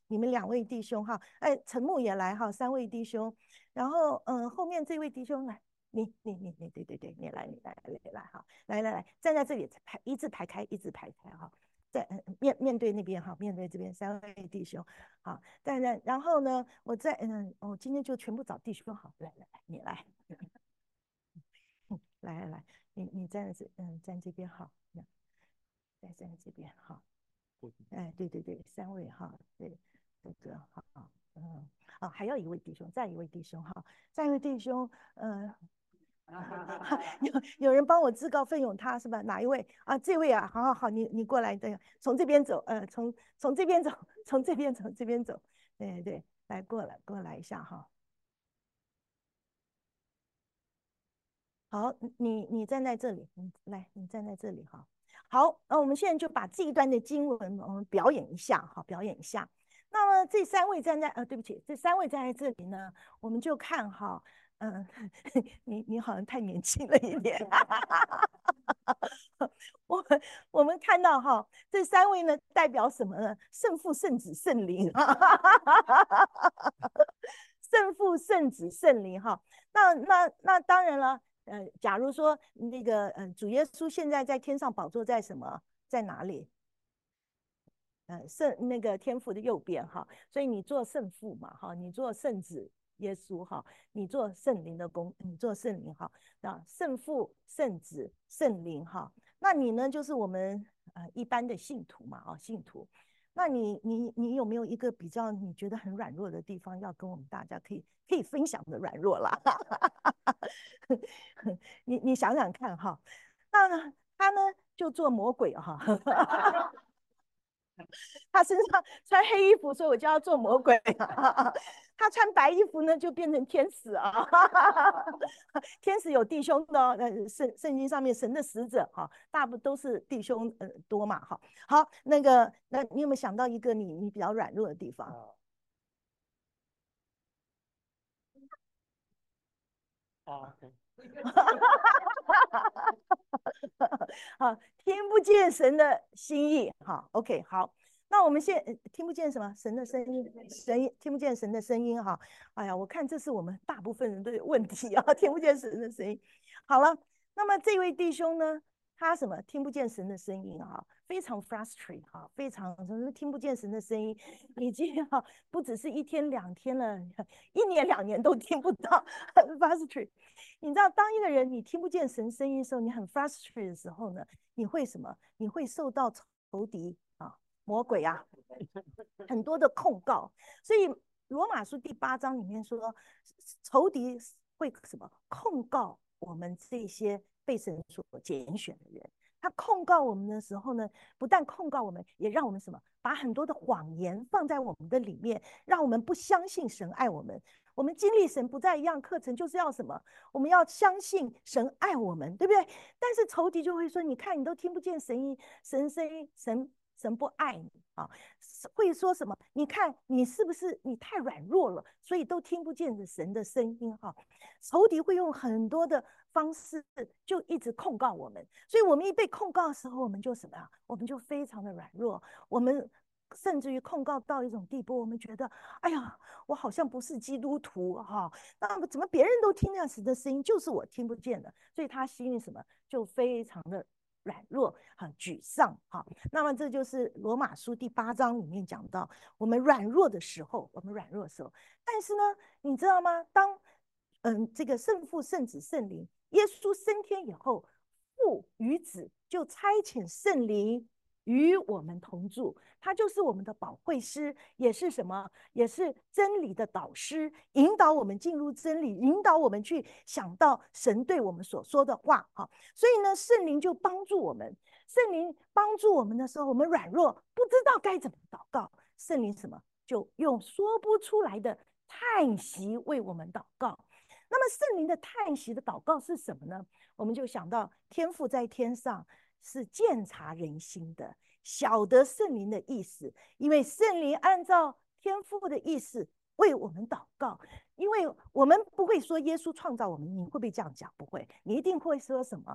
你们两位弟兄哈，哎，陈牧也来哈，三位弟兄，然后嗯、呃，后面这位弟兄来，你你你你，对对对，你来你来你来哈，来来来，站在这里排一字排开，一字排开哈，在面面对那边哈，面对这边三位弟兄，好，但然然后呢，我在嗯，我、哦、今天就全部找弟兄好，来来来，你来，嗯，来来来，你你站在这嗯站这边好，再站在这边好。哎，对对对，三位哈，对，这个好，嗯，哦，还要一位弟兄，再一位弟兄哈，再一位弟兄，嗯、呃，有有人帮我自告奋勇，他是吧？哪一位啊？这位啊，好好好，你你过来，对，从这边走，呃，从从这边走，从这边走，这边走，对对，来过来过来一下哈。好，你你站在这里，你来，你站在这里哈。好，那我们现在就把这一段的经文，我们表演一下，好，表演一下。那么这三位站在，呃，对不起，这三位站在这里呢，我们就看哈，嗯、呃，你你好像太年轻了一点，我们我们看到哈，这三位呢代表什么呢？圣父、圣子、圣灵，圣父、圣子、圣灵哈。那那那当然了，呃，假如说那个呃主耶稣现在在天上宝座在什么，在哪里？呃，圣那个天父的右边哈，所以你做圣父嘛哈，你做圣子耶稣哈，你做圣灵的公，你做圣灵哈，那圣父、圣子、圣灵哈，那你呢就是我们呃一般的信徒嘛啊，信徒。那你你你有没有一个比较你觉得很软弱的地方要跟我们大家可以可以分享的软弱啦？你你想想看哈，那呢他呢就做魔鬼哈。他身上穿黑衣服，所以我叫他做魔鬼啊。他穿白衣服呢，就变成天使啊。天使有弟兄的哦，呃，圣圣经上面神的使者哈，大部分都是弟兄呃多嘛哈。好，那个，那你有没有想到一个你你比较软弱的地方？啊，好，听不见神的心意，好，OK，好，那我们现在听不见什么神的声音，神听不见神的声音，哈，哎呀，我看这是我们大部分人的问题啊，听不见神的声音。好了，那么这位弟兄呢，他什么听不见神的声音啊，非常 frustrate 哈，非常听不见神的声音，已经哈不只是一天两天了，一年两年都听不到，很 frustrate。你知道，当一个人你听不见神声音的时候，你很 frustrated 的时候呢，你会什么？你会受到仇敌啊、魔鬼啊很多的控告。所以罗马书第八章里面说，仇敌会什么控告我们这些被神所拣选的人。他控告我们的时候呢，不但控告我们，也让我们什么，把很多的谎言放在我们的里面，让我们不相信神爱我们。我们经历神不再一样课程，就是要什么？我们要相信神爱我们，对不对？但是仇敌就会说：“你看，你都听不见神音，神声音，神神不爱你啊！”会说什么？你看你是不是你太软弱了，所以都听不见神的声音哈？仇敌会用很多的方式就一直控告我们，所以我们一被控告的时候，我们就什么呀？我们就非常的软弱，我们甚至于控告到一种地步，我们觉得，哎呀，我好像不是基督徒哈，那么怎么别人都听那时的声音，就是我听不见的？所以他心里什么就非常的软弱，很沮丧哈。那么这就是罗马书第八章里面讲到，我们软弱的时候，我们软弱的时候，但是呢，你知道吗？当嗯这个圣父、圣子、圣灵，耶稣升天以后，父与子就差遣圣灵与我们同住，他就是我们的保惠师，也是什么？也是真理的导师，引导我们进入真理，引导我们去想到神对我们所说的话。哈，所以呢，圣灵就帮助我们。圣灵帮助我们的时候，我们软弱，不知道该怎么祷告。圣灵什么？就用说不出来的叹息为我们祷告。那么圣灵的叹息的祷告是什么呢？我们就想到天父在天上是鉴察人心的，晓得圣灵的意思，因为圣灵按照天父的意思为我们祷告。因为我们不会说耶稣创造我们，你会不会这样讲？不会，你一定会说什么？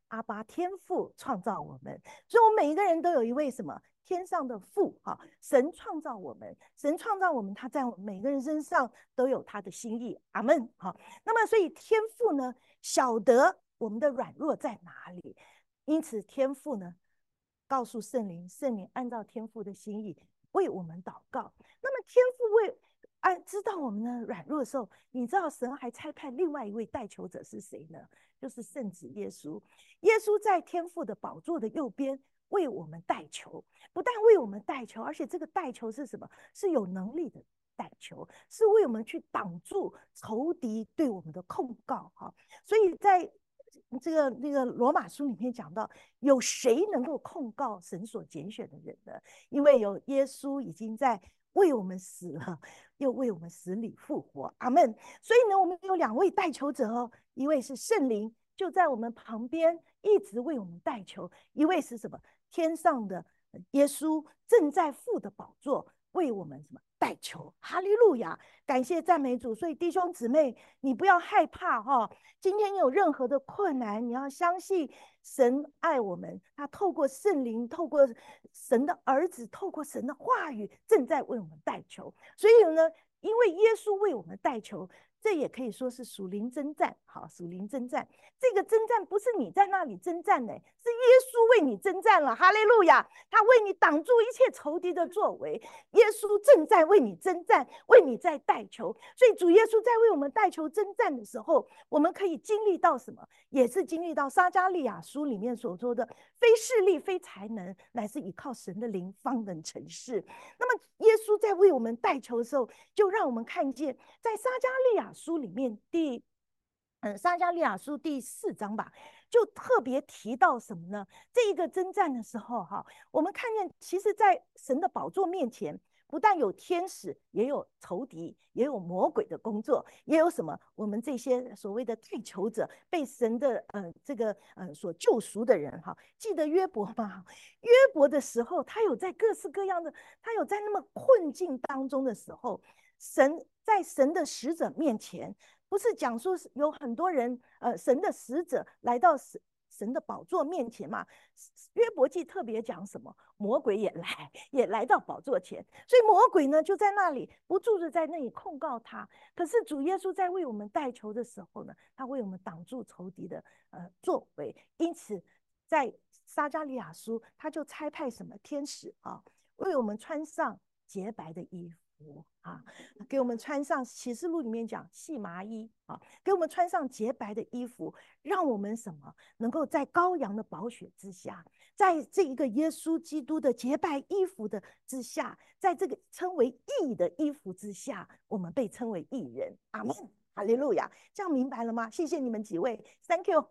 阿爸天父创造我们，所以我们每一个人都有一位什么天上的父哈，神创造我们，神创造我们，他在我们每个人身上都有他的心意，阿门。好，那么所以天父呢，晓得我们的软弱在哪里，因此天父呢，告诉圣灵，圣灵按照天父的心意为我们祷告。那么天父为按知道我们的软弱的时候，你知道神还差派另外一位代求者是谁呢？就是圣子耶稣。耶稣在天父的宝座的右边为我们代求，不但为我们代求，而且这个代求是什么？是有能力的代求，是为我们去挡住仇敌对我们的控告哈。所以在这个那个罗马书里面讲到，有谁能够控告神所拣选的人呢？因为有耶稣已经在为我们死了，又为我们死里复活，阿门。所以呢，我们有两位代求者哦，一位是圣灵，就在我们旁边一直为我们代求；一位是什么？天上的耶稣正在父的宝座为我们什么代求？哈利路亚！感谢赞美主。所以弟兄姊妹，你不要害怕哈、哦。今天有任何的困难，你要相信神爱我们，他透过圣灵，透过神的儿子，透过神的话语，正在为我们代求。所以呢，因为耶稣为我们代求，这也可以说是属灵征战。好，属灵征战，这个征战不是你在那里征战呢，是耶稣为你征战了。哈利路亚！他为你挡住一切仇敌的作为，耶稣正在为你征战，为你在代求。所以主耶稣在为我们代求征战的时候，我们可以经历到什么？也是经历到撒迦利亚书里面所说的，非势力非才能，乃是依靠神的灵方能成事。那么耶稣在为我们代求的时候，就让我们看见在撒迦利亚书里面第嗯，撒迦利亚书第四章吧，就特别提到什么呢？这一个征战的时候，哈，我们看见，其实，在神的宝座面前，不但有天使，也有仇敌，也有魔鬼的工作，也有什么？我们这些所谓的代求者，被神的呃这个呃所救赎的人，哈，记得约伯吗？约伯的时候，他有在各式各样的，他有在那么困境当中的时候，神在神的使者面前。不是讲说有很多人，呃，神的使者来到神神的宝座面前嘛？约伯记特别讲什么？魔鬼也来，也来到宝座前，所以魔鬼呢就在那里不住的在那里控告他。可是主耶稣在为我们代求的时候呢，他为我们挡住仇敌的呃作为。因此，在撒迦利亚书，他就差派什么天使啊，为我们穿上洁白的衣服。啊，给我们穿上启示录里面讲细麻衣啊，给我们穿上洁白的衣服，让我们什么能够在羔羊的宝血之下，在这一个耶稣基督的洁白衣服的之下，在这个称为义的衣服之下，我们被称为义人。阿门，哈利路亚！这样明白了吗？谢谢你们几位 ，Thank you，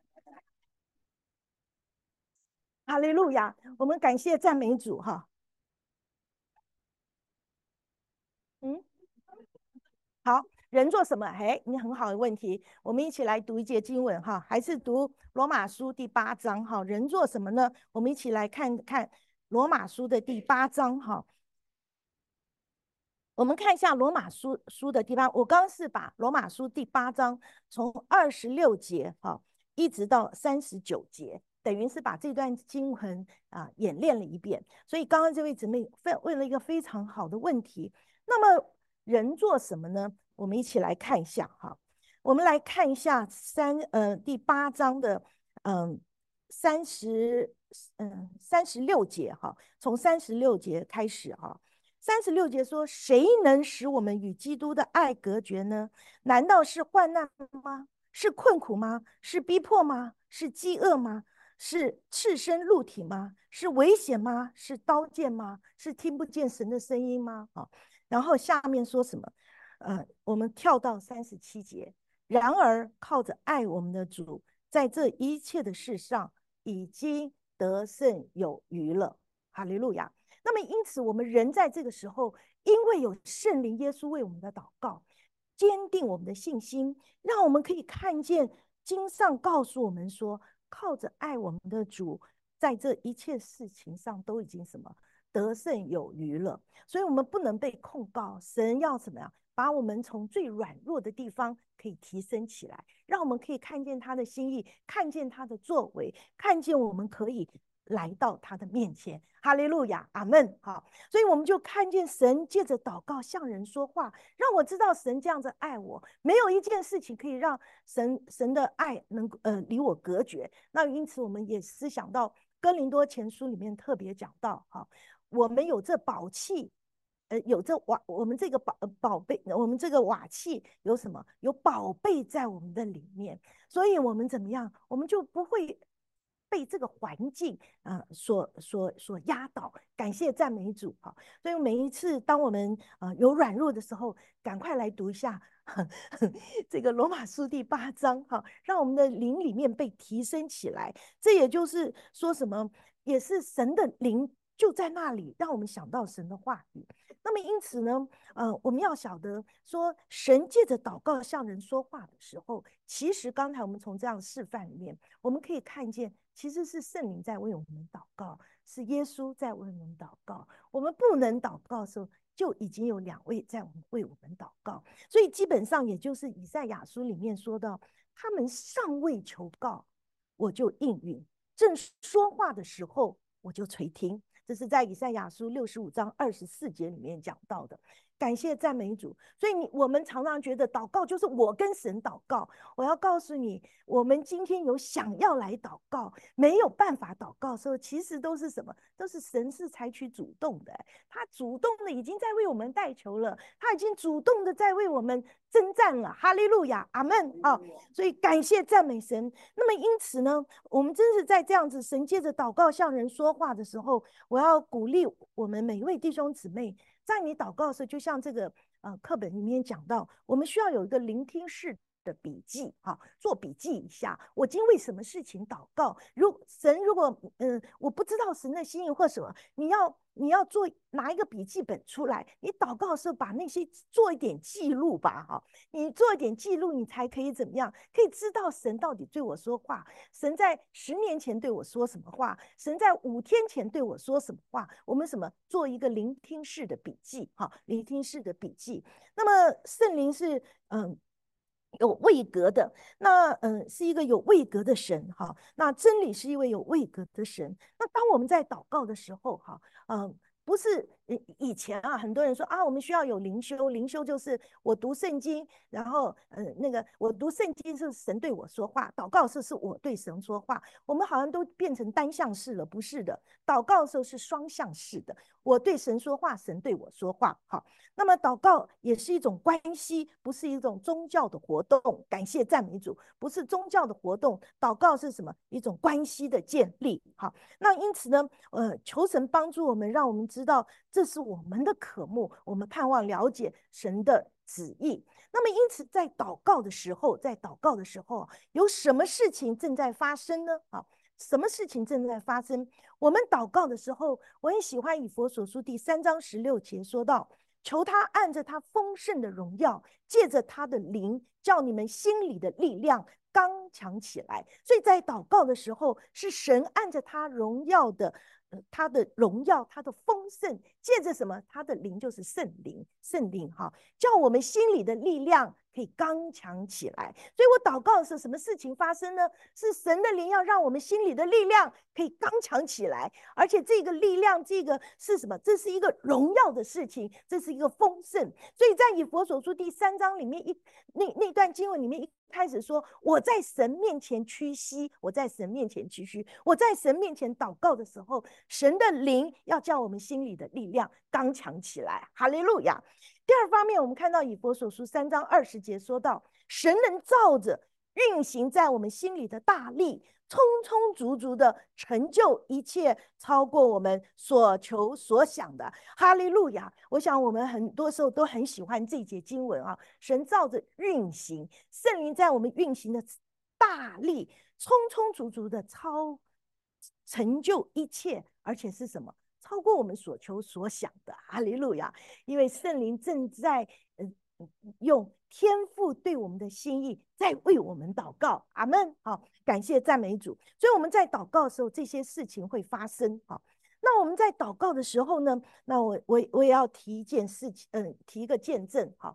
哈利路亚！我们感谢赞美主哈。嗯。好，人做什么？哎，你很好的问题，我们一起来读一节经文哈，还是读罗马书第八章哈。人做什么呢？我们一起来看看罗马书的第八章哈。我们看一下罗马书书的第八，我刚是把罗马书第八章从二十六节哈一直到三十九节，等于是把这段经文啊演练了一遍。所以刚刚这位姊妹问了一个非常好的问题。那么人做什么呢？我们一起来看一下哈。我们来看一下三呃第八章的嗯三十嗯三十六节哈，从三十六节开始哈。三十六节说：谁能使我们与基督的爱隔绝呢？难道是患难吗？是困苦吗？是逼迫吗？是饥饿吗？是赤身露体吗？是危险吗？是刀剑吗？是听不见神的声音吗？啊，然后下面说什么？呃，我们跳到三十七节。然而靠着爱我们的主，在这一切的事上已经得胜有余了。哈利路亚。那么，因此，我们人在这个时候，因为有圣灵耶稣为我们的祷告，坚定我们的信心，让我们可以看见经上告诉我们说，靠着爱我们的主，在这一切事情上都已经什么得胜有余了。所以，我们不能被控告，神要怎么样？ 把我们从最软弱的地方可以提升起来，让我们可以看见他的心意，看见他的作为，看见我们可以来到他的面前。哈利路亚，阿门。好，所以我们就看见神借着祷告向人说话，让我知道神这样子爱我，没有一件事情可以让神神的爱能呃离我隔绝。那因此我们也思想到哥林多前书里面特别讲到，哈，我们有这宝器。呃，有这瓦，我们这个宝宝贝，我们这个瓦器有什么？有宝贝在我们的里面，所以我们怎么样？我们就不会被这个环境啊、呃、所所所压倒。感谢赞美主，哈！所以每一次当我们呃有软弱的时候，赶快来读一下呵呵这个罗马书第八章，哈，让我们的灵里面被提升起来。这也就是说什么，也是神的灵就在那里，让我们想到神的话语。那么因此呢，呃，我们要晓得说，神借着祷告向人说话的时候，其实刚才我们从这样的示范里面，我们可以看见，其实是圣灵在为我们祷告，是耶稣在为我们祷告。我们不能祷告的时候，就已经有两位在为我们祷告。所以基本上也就是以赛亚书里面说到，他们尚未求告，我就应允；正说话的时候，我就垂听。这是在以赛亚书六十五章二十四节里面讲到的。感谢赞美主。所以你我们常常觉得祷告就是我跟神祷告。我要告诉你，我们今天有想要来祷告，没有办法祷告的时候，其实都是什么？都是神是采取主动的，他主动的已经在为我们代求了，他已经主动的在为我们征战了。哈利路亚，阿门啊！所以感谢赞美神。那么因此呢，我们真是在这样子神借着祷告向人说话的时候，我要鼓励我们每一位弟兄姊妹，在你祷告的时候，就像这个呃课本里面讲到，我们需要有一个聆听式的笔记，哈，做笔记一下，我今为什么事情祷告？如神如果嗯、呃、我不知道神的心意或什么，你要你要做拿一个笔记本出来，你祷告的时候把那些做一点记录吧，哈，你做一点记录，你才可以怎么样？可以知道神到底对我说话，神在十年前对我说什么话，神在五天前对我说什么话。我们什么做一个聆听式的笔记，哈，聆听式的笔记。那么圣灵是嗯。有位格的，那嗯是一个有位格的神哈，那真理是一位有位格的神。那当我们在祷告的时候哈，嗯，不是以前啊，很多人说啊，我们需要有灵修，灵修就是我读圣经，然后嗯、呃、那个我读圣经是神对我说话，祷告是是我对神说话，我们好像都变成单向式了，不是的，祷告的时候是双向式的，我对神说话，神对我说话，好。那么祷告也是一种关系，不是一种宗教的活动。感谢赞美主，不是宗教的活动，祷告是什么？一种关系的建立。好，那因此呢，呃，求神帮助我们，让我们知道这是我们的渴慕，我们盼望了解神的旨意。那么因此，在祷告的时候，在祷告的时候，有什么事情正在发生呢？啊？什么事情正在发生？我们祷告的时候，我很喜欢以弗所书第三章十六节说到。求他按着他丰盛的荣耀，借着他的灵，叫你们心里的力量刚强起来。所以在祷告的时候，是神按着他荣耀的，呃，他的荣耀，他的丰盛，借着什么？他的灵就是圣灵，圣灵哈，叫我们心里的力量可以刚强起来。所以我祷告的时候，什么事情发生呢？是神的灵要让我们心里的力量可以刚强起来，而且这个力量，这个是什么？这是一个荣耀的事情，这是一个丰盛。所以在以弗所书第三章里面一那那段经文里面一开始说，我在神面前屈膝，我在神面前屈膝，我在神面前祷告的时候，神的灵要叫我们心里的力量刚强起来。哈利路亚。第二方面，我们看到以弗所书三章二十节说到，神能照着运行在我们心里的大力，充充足足的成就一切，超过我们所求所想的。哈利路亚！我想我们很多时候都很喜欢这节经文啊，神照着运行，圣灵在我们运行的大力，充充足足的超成就一切，而且是什么？超过我们所求所想的。哈利路亚！因为圣灵正在呃用天父对我们的心意在为我们祷告。阿们。好，感谢赞美主。所以我们在祷告的时候，这些事情会发生。好，那我们在祷告的时候呢，那我我我也要提一件事情，嗯，提一个见证。好，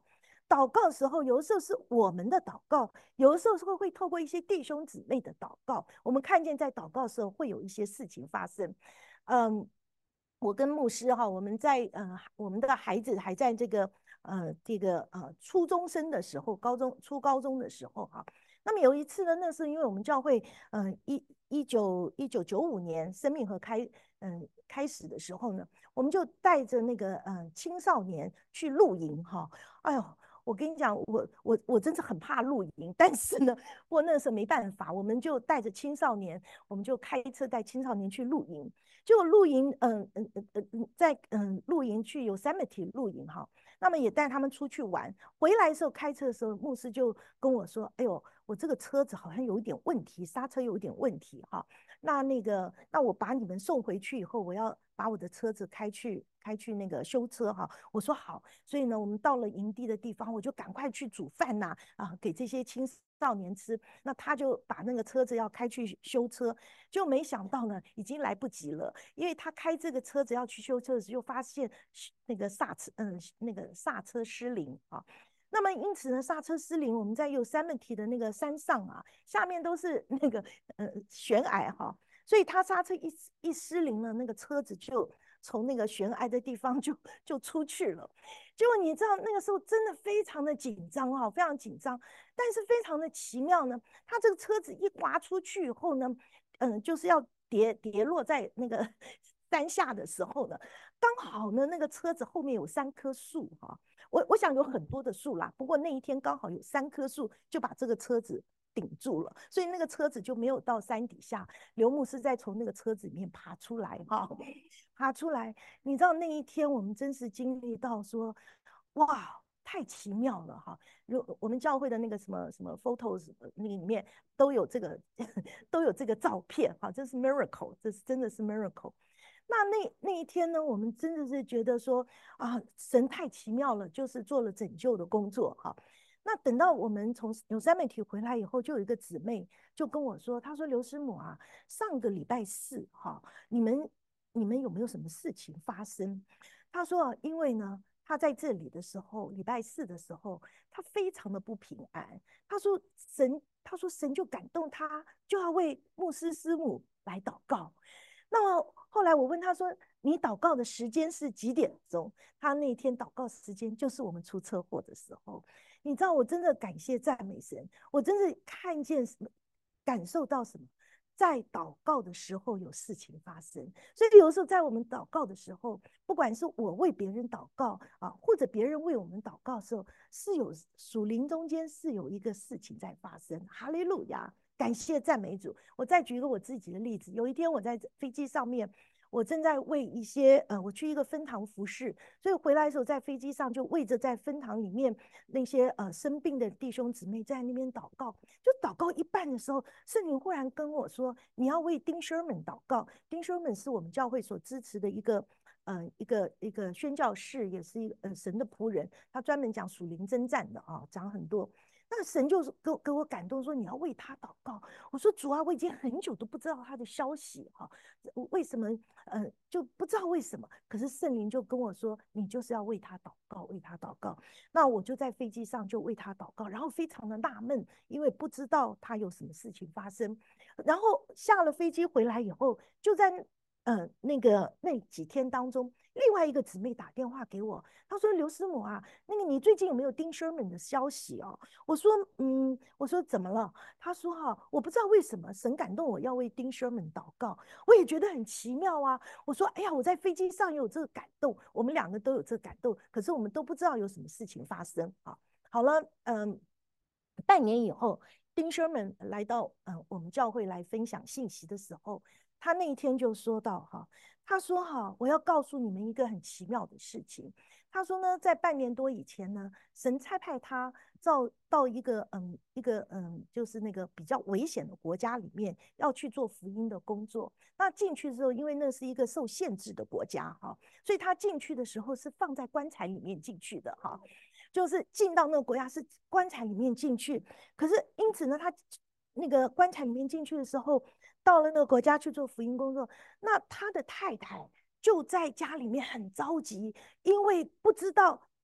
祷告的时候，有的时候是我们的祷告，有的时候是会会透过一些弟兄姊妹的祷告，我们看见在祷告的时候会有一些事情发生。嗯，我跟牧师哈，我们在呃我们的孩子还在这个呃这个呃初中生的时候，高中初高中的时候哈。那么有一次呢，那是因为我们教会，嗯、呃，一一九一九九五年生命河开，嗯、呃、开始的时候呢，我们就带着那个嗯、呃、青少年去露营哈。哎呦，我跟你讲，我我我真是很怕露营，但是呢，我那时候没办法，我们就带着青少年，我们就开车带青少年去露营。就露营，嗯嗯嗯嗯，在嗯露营去 Yosemite 露营哈，那么也带他们出去玩。回来的时候开车的时候，牧师就跟我说：“哎呦，我这个车子好像有一点问题，刹车有一点问题哈。那那个，那我把你们送回去以后，我要把我的车子开去开去那个修车哈。”我说好，所以呢，我们到了营地的地方，我就赶快去煮饭呐、啊，啊，给这些青少年吃。那他就把那个车子要开去修车，就没想到呢，已经来不及了。因为他开这个车子要去修车的时候，就发现那个刹车，嗯，那个刹车失灵啊。那么因此呢，刹车失灵，我们在 Yosemite 的那个山上啊，下面都是那个呃悬崖哈，所以他刹车一一失灵了，那个车子就从那个悬崖的地方就就出去了。结果你知道那个时候真的非常的紧张哈，非常紧张，但是非常的奇妙呢，他这个车子一滑出去以后呢，嗯，就是要跌跌落在那个山下的时候呢，刚好呢那个车子后面有三棵树哈，我我想有很多的树啦，不过那一天刚好有三棵树就把这个车子顶住了，所以那个车子就没有到山底下。刘牧师再从那个车子里面爬出来哈，爬出来，你知道那一天我们真是经历到说，哇，太奇妙了哈！如我们教会的那个什么什么 photos 那里面都有这个都有这个照片哈，这是 miracle，这是真的是 miracle。那那那一天呢，我们真的是觉得说啊，神太奇妙了，就是做了拯救的工作哈。那等到我们从有三媒体回来以后，就有一个姊妹就跟我说，她说刘师母啊，上个礼拜四哈，你们你们有没有什么事情发生？她说啊，因为呢，她在这里的时候，礼拜四的时候，她非常的不平安。她说神，她说神就感动她，就要为牧师师母来祷告。那么后来我问他说：“你祷告的时间是几点钟？”他那天祷告时间就是我们出车祸的时候。你知道，我真的感谢赞美神，我真的看见什么，感受到什么，在祷告的时候有事情发生。所以有时候在我们祷告的时候，不管是我为别人祷告啊，或者别人为我们祷告的时候，是有属灵中间是有一个事情在发生。哈利路亚！感谢赞美主。我再举一个我自己的例子，有一天我在飞机上面，我正在为一些呃，我去一个分堂服侍，所以回来的时候在飞机上就为着在分堂里面那些呃生病的弟兄姊妹在那边祷告，就祷告一半的时候，圣灵忽然跟我说，你要为丁 Sherman 祷告。丁 Sherman 是我们教会所支持的一个。呃，一个一个宣教士，也是一个呃神的仆人，他专门讲属灵征战的啊，讲很多。那神就是给给我感动说，你要为他祷告。我说主啊，我已经很久都不知道他的消息哈、啊，为什么呃就不知道为什么？可是圣灵就跟我说，你就是要为他祷告，为他祷告。那我就在飞机上就为他祷告，然后非常的纳闷，因为不知道他有什么事情发生。然后下了飞机回来以后，就在呃那个那几天当中，另外一个姊妹打电话给我，她说刘师母啊，那个你最近有没有丁 Sherman 的消息哦？我说嗯，我说怎么了？她说哈、啊，我不知道为什么神感动我要为丁 Sherman 祷告，我也觉得很奇妙啊。我说哎呀，我在飞机上也有这个感动，我们两个都有这个感动，可是我们都不知道有什么事情发生啊。好了，嗯，半年以后，丁 Sherman 来到嗯、呃、我们教会来分享信息的时候，他那一天就说到哈，他说哈，我要告诉你们一个很奇妙的事情。他说呢，在半年多以前呢，神差派他到到一个嗯一个嗯就是那个比较危险的国家里面，要去做福音的工作。那进去之后，因为那是一个受限制的国家哈，所以他进去的时候是放在棺材里面进去的哈。就是进到那个国家是棺材里面进去，可是因此呢，他那个棺材里面进去的时候，到了那个国家去做福音工作，那他的太太就在家里面很着急，因为不知道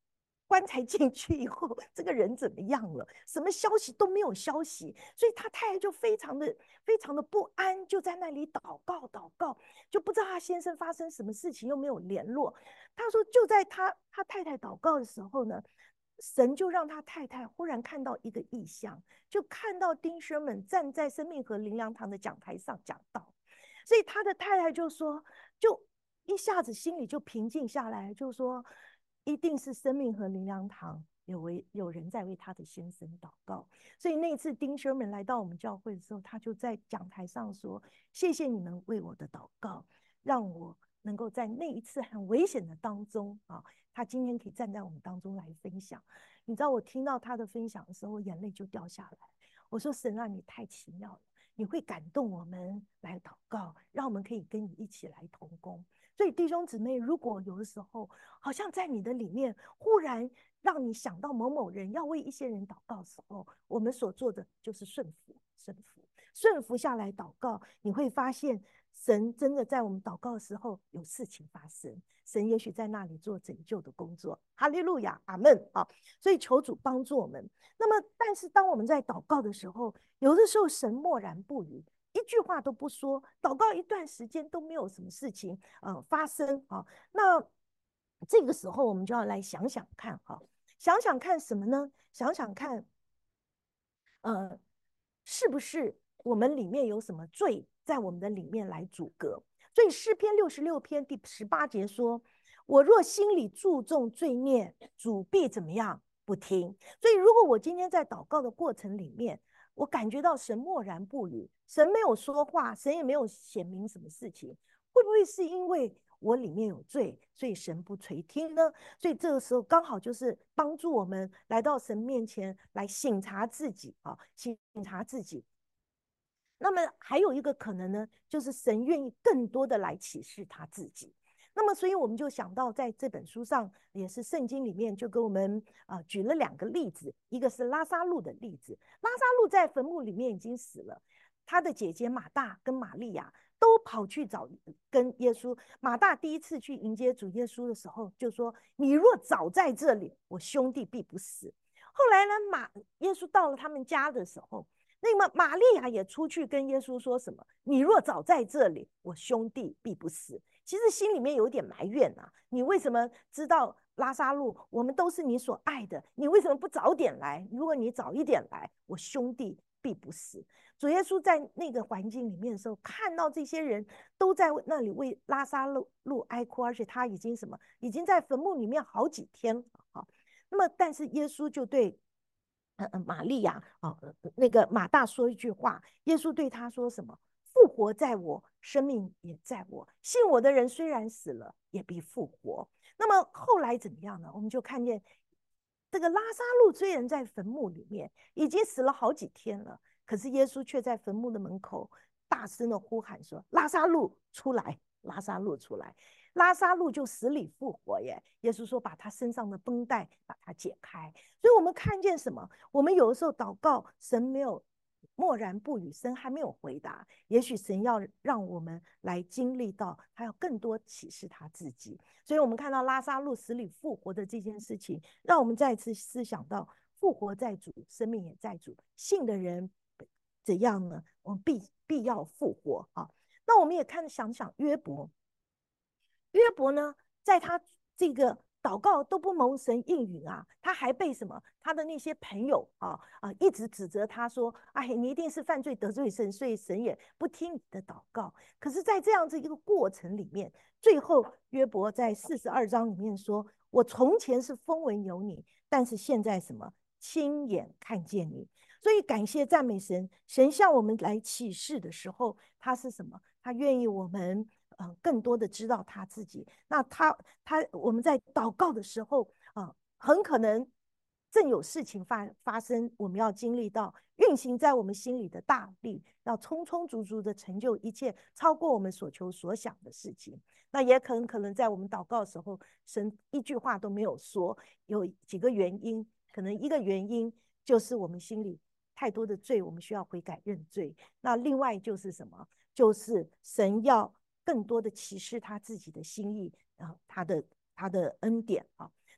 棺材进去以后，这个人怎么样了？什么消息都没有消息，所以他太太就非常的非常的不安，就在那里祷告祷告，就不知道他先生发生什么事情，又没有联络。他说，就在他他太太祷告的时候呢，神就让他太太忽然看到一个异象，就看到丁薛们站在生命和灵粮堂的讲台上讲道，所以他的太太就说，就一下子心里就平静下来，就说一定是生命和灵粮堂有为有人在为他的先生祷告。所以那次丁薛们来到我们教会的时候，他就在讲台上说：谢谢你们为我的祷告，让我能够在那一次很危险的当中啊，他今天可以站在我们当中来分享。你知道我听到他的分享的时候，我眼泪就掉下来。我说神啊，你太奇妙了，你会感动我们来祷告，让我们可以跟你一起来同工。所以弟兄姊妹，如果有的时候好像在你的里面忽然让你想到某某人要为一些人祷告的时候，我们所做的就是顺服，顺服，顺服下来祷告，你会发现神真的在我们祷告的时候有事情发生，神也许在那里做拯救的工作。哈利路亚，阿门啊！所以求主帮助我们。那么，但是当我们在祷告的时候，有的时候神默然不语，一句话都不说，祷告一段时间都没有什么事情呃发生啊。那这个时候我们就要来想想看哈、啊，想想看什么呢？想想看，呃，是不是我们里面有什么罪在我们的里面来阻隔？所以诗篇六十六篇第十八节说：我若心里注重罪孽，主必怎么样？不听。所以如果我今天在祷告的过程里面，我感觉到神默然不语，神没有说话，神也没有显明什么事情，会不会是因为我里面有罪，所以神不垂听呢？所以这个时候刚好就是帮助我们来到神面前来省察自己啊，省察自己。那么还有一个可能呢，就是神愿意更多的来启示他自己。那么，所以我们就想到，在这本书上，也是圣经里面，就给我们啊、呃、举了两个例子，一个是拉撒路的例子。拉撒路在坟墓里面已经死了，他的姐姐马大跟玛利亚都跑去找跟耶稣。马大第一次去迎接主耶稣的时候，就说：“你若早在这里，我兄弟必不死。”后来呢，马耶稣到了他们家的时候，那么玛利亚也出去跟耶稣说什么：“你若早在这里，我兄弟必不死。”其实心里面有点埋怨啊，你为什么知道拉撒路，我们都是你所爱的，你为什么不早点来？如果你早一点来，我兄弟必不死。主耶稣在那个环境里面的时候，看到这些人都在那里为拉撒路哀哭，而且他已经什么，已经在坟墓里面好几天了。好，那么但是耶稣就对呃呃玛利亚哦，那个马大说一句话，耶稣对他说什么？复活在我，生命也在我。信我的人虽然死了，也必复活。那么后来怎么样呢？我们就看见这个拉撒路虽然在坟墓里面已经死了好几天了，可是耶稣却在坟墓的门口大声的呼喊说：“拉撒路出来！拉撒路出来！”拉撒路就死里复活耶！耶稣说：“把他身上的绷带把它解开。”所以我们看见什么？我们有的时候祷告，神没有默然不语，神还没有回答。也许神要让我们来经历到，他要更多启示他自己。所以我们看到拉撒路死里复活的这件事情，让我们再次思想到复活在主，生命也在主。信的人怎样呢？我们必必要复活啊！那我们也看想想约伯，约伯呢，在他这个祷告都不蒙神应允啊，他还被什么？他的那些朋友啊啊一直指责他说：“哎，你一定是犯罪得罪神，所以神也不听你的祷告。”可是，在这样子一个过程里面，最后约伯在四十二章里面说：“我从前是风闻有你，但是现在什么？亲眼看见你。”所以感谢赞美神，神向我们来启示的时候，他是什么？他愿意我们。呃，更多的知道他自己。那他他我们在祷告的时候啊、呃，很可能正有事情发发生，我们要经历到运行在我们心里的大力，要充充足足的成就一切超过我们所求所想的事情。那也可能可能在我们祷告的时候，神一句话都没有说，有几个原因，可能一个原因就是我们心里太多的罪，我们需要悔改认罪。那另外就是什么？就是神要更多的启示他自己的心意啊，他的他的恩典啊。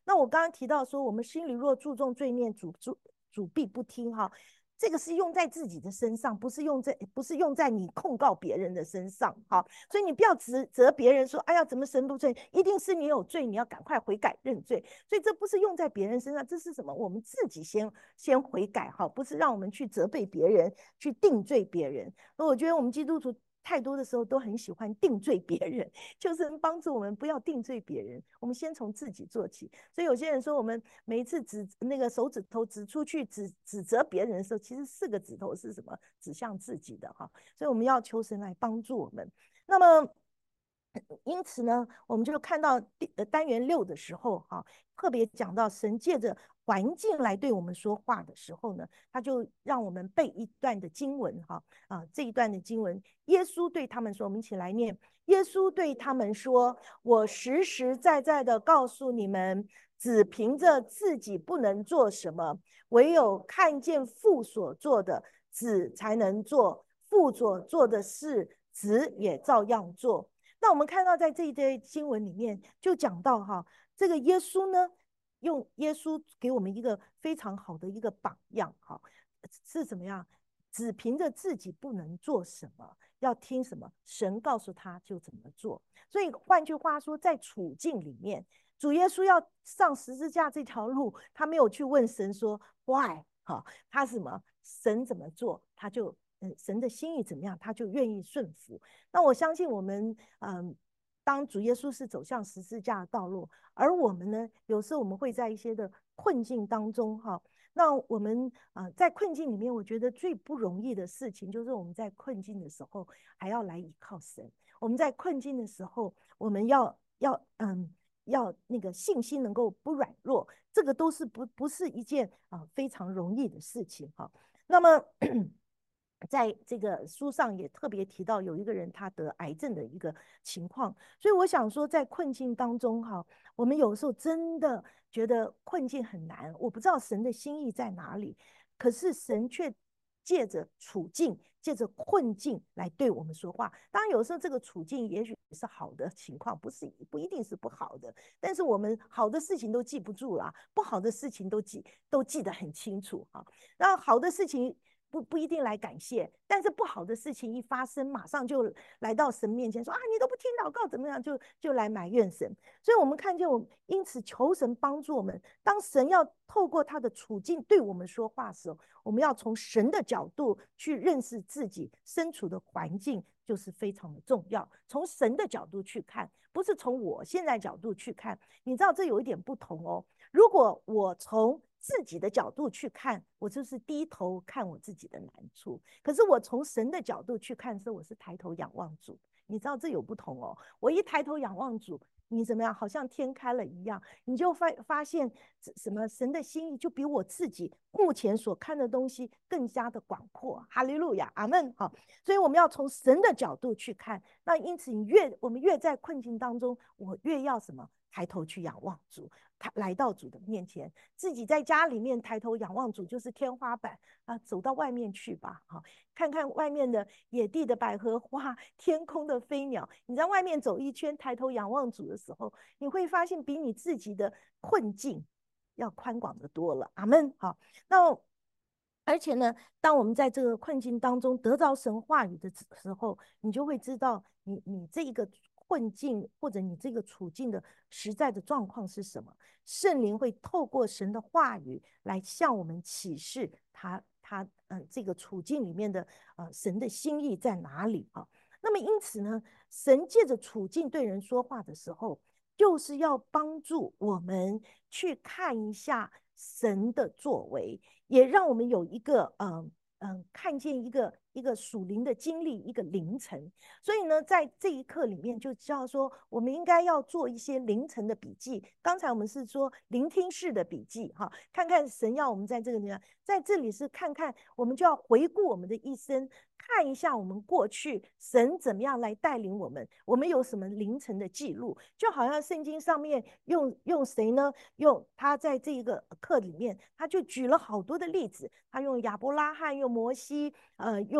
那我刚刚提到说，我们心里若注重罪孽，主主主必不听哈。这个是用在自己的身上，不是用在不是用在你控告别人的身上，好，所以你不要指责别人说，哎呀，怎么神不罪？一定是你有罪，你要赶快悔改认罪。所以这不是用在别人身上，这是什么？我们自己先先悔改，哈，不是让我们去责备别人，去定罪别人。我觉得我们基督徒太多的时候都很喜欢定罪别人，就是帮助我们不要定罪别人，我们先从自己做起。所以有些人说，我们每一次指那个手指头指出去指指责别人的时候，其实四个指头是什么？指向自己的哈。所以我们要求神来帮助我们。那么因此呢，我们就看到单元六的时候，哈，特别讲到神借着环境来对我们说话的时候呢，他就让我们背一段的经文，哈啊，这一段的经文，耶稣对他们说，我们一起来念。耶稣对他们说：“我实实在在的告诉你们，只凭着自己不能做什么，唯有看见父所做的，子才能做；父所做的事，子也照样做。”那我们看到在这一节经文里面就讲到哈，这个耶稣呢，用耶稣给我们一个非常好的一个榜样，哈，是怎么样？只凭着自己不能做什么，要听什么，神告诉他就怎么做。所以换句话说，在处境里面，主耶稣要上十字架这条路，他没有去问神说 why， 哈，他什么，神怎么做，他就。嗯，神的心意怎么样，他就愿意顺服。那我相信我们，嗯，当主耶稣是走向十字架的道路，而我们呢，有时候我们会在一些的困境当中，哈。那我们啊、呃，在困境里面，我觉得最不容易的事情，就是我们在困境的时候还要来依靠神。我们在困境的时候，我们要要嗯，要那个信心能够不软弱，这个都是不不是一件啊、呃、非常容易的事情哈。那么在这个书上也特别提到有一个人他得癌症的一个情况，所以我想说，在困境当中哈，我们有时候真的觉得困境很难，我不知道神的心意在哪里，可是神却借着处境、借着困境来对我们说话。当然，有时候这个处境也许是好的情况，不是不一定是不好的，但是我们好的事情都记不住啦，不好的事情都记都记得很清楚哈。然后好的事情。不不一定来感谢，但是不好的事情一发生，马上就来到神面前说啊，你都不听祷告，怎么样？就就来埋怨神。所以我们看见，我们因此求神帮助我们。当神要透过他的处境对我们说话的时候，我们要从神的角度去认识自己身处的环境，就是非常的重要。从神的角度去看，不是从我现在角度去看。你知道这有一点不同哦。如果我从自己的角度去看，我就是低头看我自己的难处。可是我从神的角度去看的时候，我是抬头仰望主。你知道这有不同哦。我一抬头仰望主，你怎么样？好像天开了一样，你就发发现什么？神的心意就比我自己目前所看的东西更加的广阔。哈利路亚，阿门。好，所以我们要从神的角度去看。那因此，你越我们越在困境当中，我越要什么？抬头去仰望主。来到主的面前，自己在家里面抬头仰望主就是天花板啊，走到外面去吧，哈，看看外面的野地的百合花，天空的飞鸟。你在外面走一圈，抬头仰望主的时候，你会发现比你自己的困境要宽广的多了。阿门。好，那而且呢，当我们在这个困境当中得到神话语的时候，你就会知道你你这一个困境或者你这个处境的实在的状况是什么。圣灵会透过神的话语来向我们启示他他呃这个处境里面的呃神的心意在哪里啊？那么因此呢，神借着处境对人说话的时候，就是要帮助我们去看一下神的作为，也让我们有一个嗯嗯看见一个一个属灵的经历，一个凌晨。所以呢，在这一课里面就知道说，我们应该要做一些凌晨的笔记。刚才我们是说聆听式的笔记，哈，看看神要我们在这个地方，在这里是看看，我们就要回顾我们的一生，看一下我们过去神怎么样来带领我们，我们有什么凌晨的记录，就好像圣经上面用用谁呢？用他在这一个课里面，他就举了好多的例子，他用亚伯拉罕，用摩西，呃，用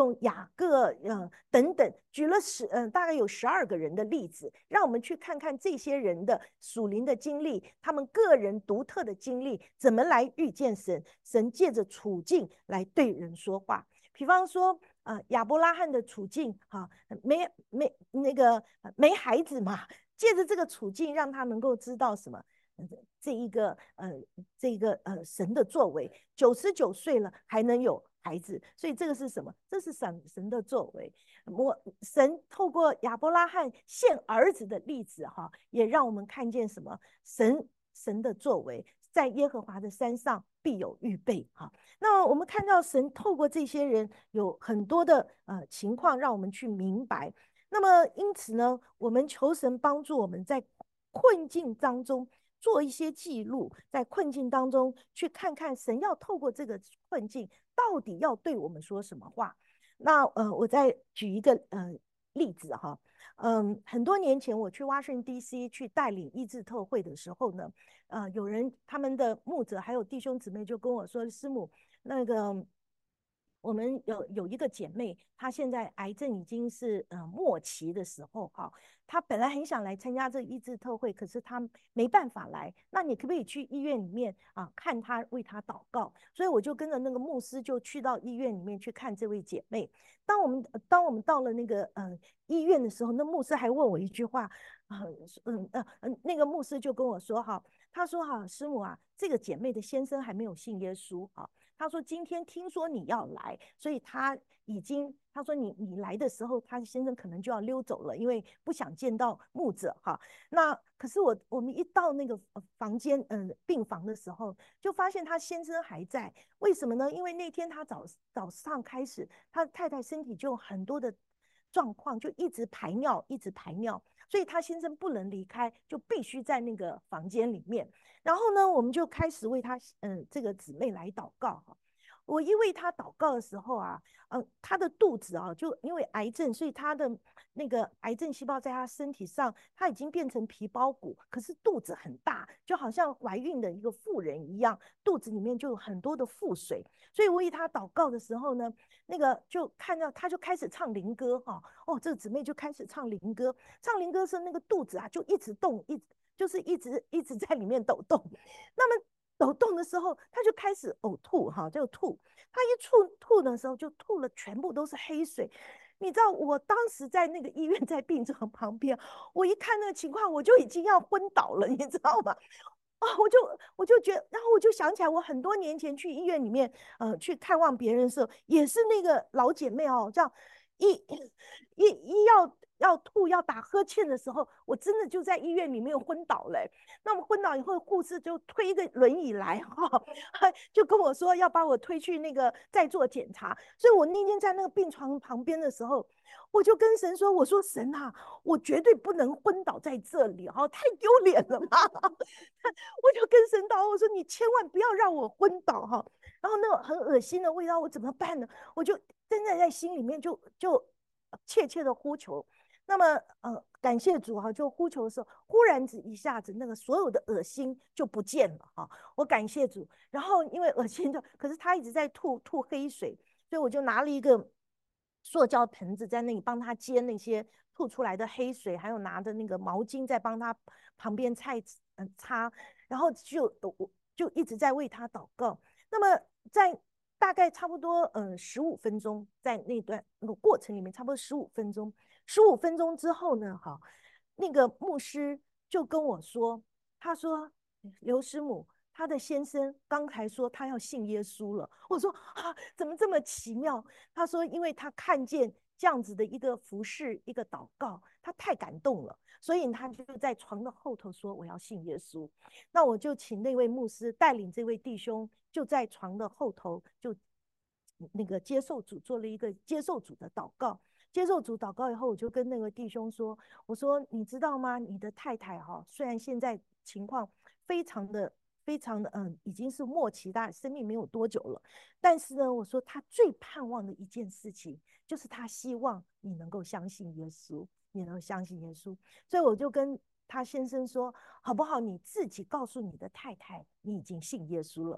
用雅各呃等等举了十嗯、呃、大概有十二个人的例子，让我们去看看这些人的属灵的经历，他们个人独特的经历怎么来遇见神，神借着处境来对人说话。比方说，呃，亚伯拉罕的处境，哈、啊，没没那个没孩子嘛，借着这个处境，让他能够知道什么，这一个呃，这一个呃神的作为，九十九岁了还能有孩子，所以这个是什么？这是神神的作为。我神透过亚伯拉罕献儿子的例子，哈，也让我们看见什么？神神的作为，在耶和华的山上必有预备，哈。那我们看到神透过这些人有很多的呃情况，让我们去明白。那么因此呢，我们求神帮助我们在困境当中做一些记录，在困境当中去看看神要透过这个困境到底要对我们说什么话。那呃，我再举一个呃例子哈，嗯，很多年前我去 Washington D C 去带领医治特会的时候呢，呃，有人他们的牧者还有弟兄姊妹就跟我说，师母，那个我们有有一个姐妹，她现在癌症已经是呃末期的时候哈，她本来很想来参加这个医治特会，可是她没办法来。那你可不可以去医院里面啊看她，为她祷告？所以我就跟着那个牧师就去到医院里面去看这位姐妹。当我们当我们到了那个呃医院的时候，那牧师还问我一句话，啊嗯呃嗯，那个牧师就跟我说哈，他说哈，师母啊，这个姐妹的先生还没有信耶稣啊。他说今天听说你要来，所以他已经他说你你来的时候，他先生可能就要溜走了，因为不想见到牧者哈。那可是我我们一到那个房间嗯、呃、病房的时候，就发现他先生还在。为什么呢？因为那天他早早上开始，他太太身体就有很多的状况，就一直排尿，一直排尿，所以他先生不能离开，就必须在那个房间里面。然后呢，我们就开始为他，嗯、呃，这个姊妹来祷告哈。我一为他祷告的时候啊，呃，他的肚子啊，就因为癌症，所以他的那个癌症细胞在他身体上，他已经变成皮包骨，可是肚子很大，就好像怀孕的一个妇人一样，肚子里面就有很多的腹水。所以我为他祷告的时候呢，那个就看到他就开始唱灵歌哈、哦，哦，这个姊妹就开始唱灵歌，唱灵歌时那个肚子啊就一直动，一直就是一直一直在里面抖动。那么抖动的时候，他就开始呕吐哈，就吐。他一吐吐的时候，就吐了全部都是黑水。你知道，我当时在那个医院，在病床旁边，我一看那个情况，我就已经要昏倒了，你知道吗？啊，我就我就觉得，然后我就想起来，我很多年前去医院里面，呃，去看望别人的时候，也是那个老姐妹哦，这样一一一要要吐要打呵欠的时候，我真的就在医院里面昏倒了。那么昏倒以后，护士就推一个轮椅来哈、哦，就跟我说要把我推去那个再做检查。所以我那天在那个病床旁边的时候，我就跟神说：“我说神啊，我绝对不能昏倒在这里，哈、哦，太丢脸了嘛！”我就跟神祷，我说你千万不要让我昏倒哈。然后那个很恶心的味道，我怎么办呢？我就真的在心里面就就切切的呼求。那么呃，感谢主哈，就呼求的时候，忽然子一下子那个所有的恶心就不见了哈。我感谢主。然后因为恶心的，可是他一直在吐吐黑水，所以我就拿了一个塑胶盆子在那里帮他接那些吐出来的黑水，还有拿着那个毛巾在帮他旁边擦嗯擦，然后就我就一直在为他祷告。那么在大概差不多呃十五分钟，在那段那个过程里面，差不多十五分钟，十五分钟之后呢，哈，那个牧师就跟我说，他说刘师母。他的先生刚才说他要信耶稣了，我说啊，怎么这么奇妙？他说，因为他看见这样子的一个服饰，一个祷告，他太感动了，所以他就在床的后头说我要信耶稣。那我就请那位牧师带领这位弟兄，就在床的后头就那个接受主，做了一个接受主的祷告。接受主祷告以后，我就跟那个弟兄说：“我说你知道吗？你的太太哈，虽然现在情况非常的、非常的，嗯，已经是末期，大生命没有多久了。但是呢，我说她最盼望的一件事情，就是她希望你能够相信耶稣，你能够相信耶稣。所以我就跟他先生说，好不好？你自己告诉你的太太，你已经信耶稣了。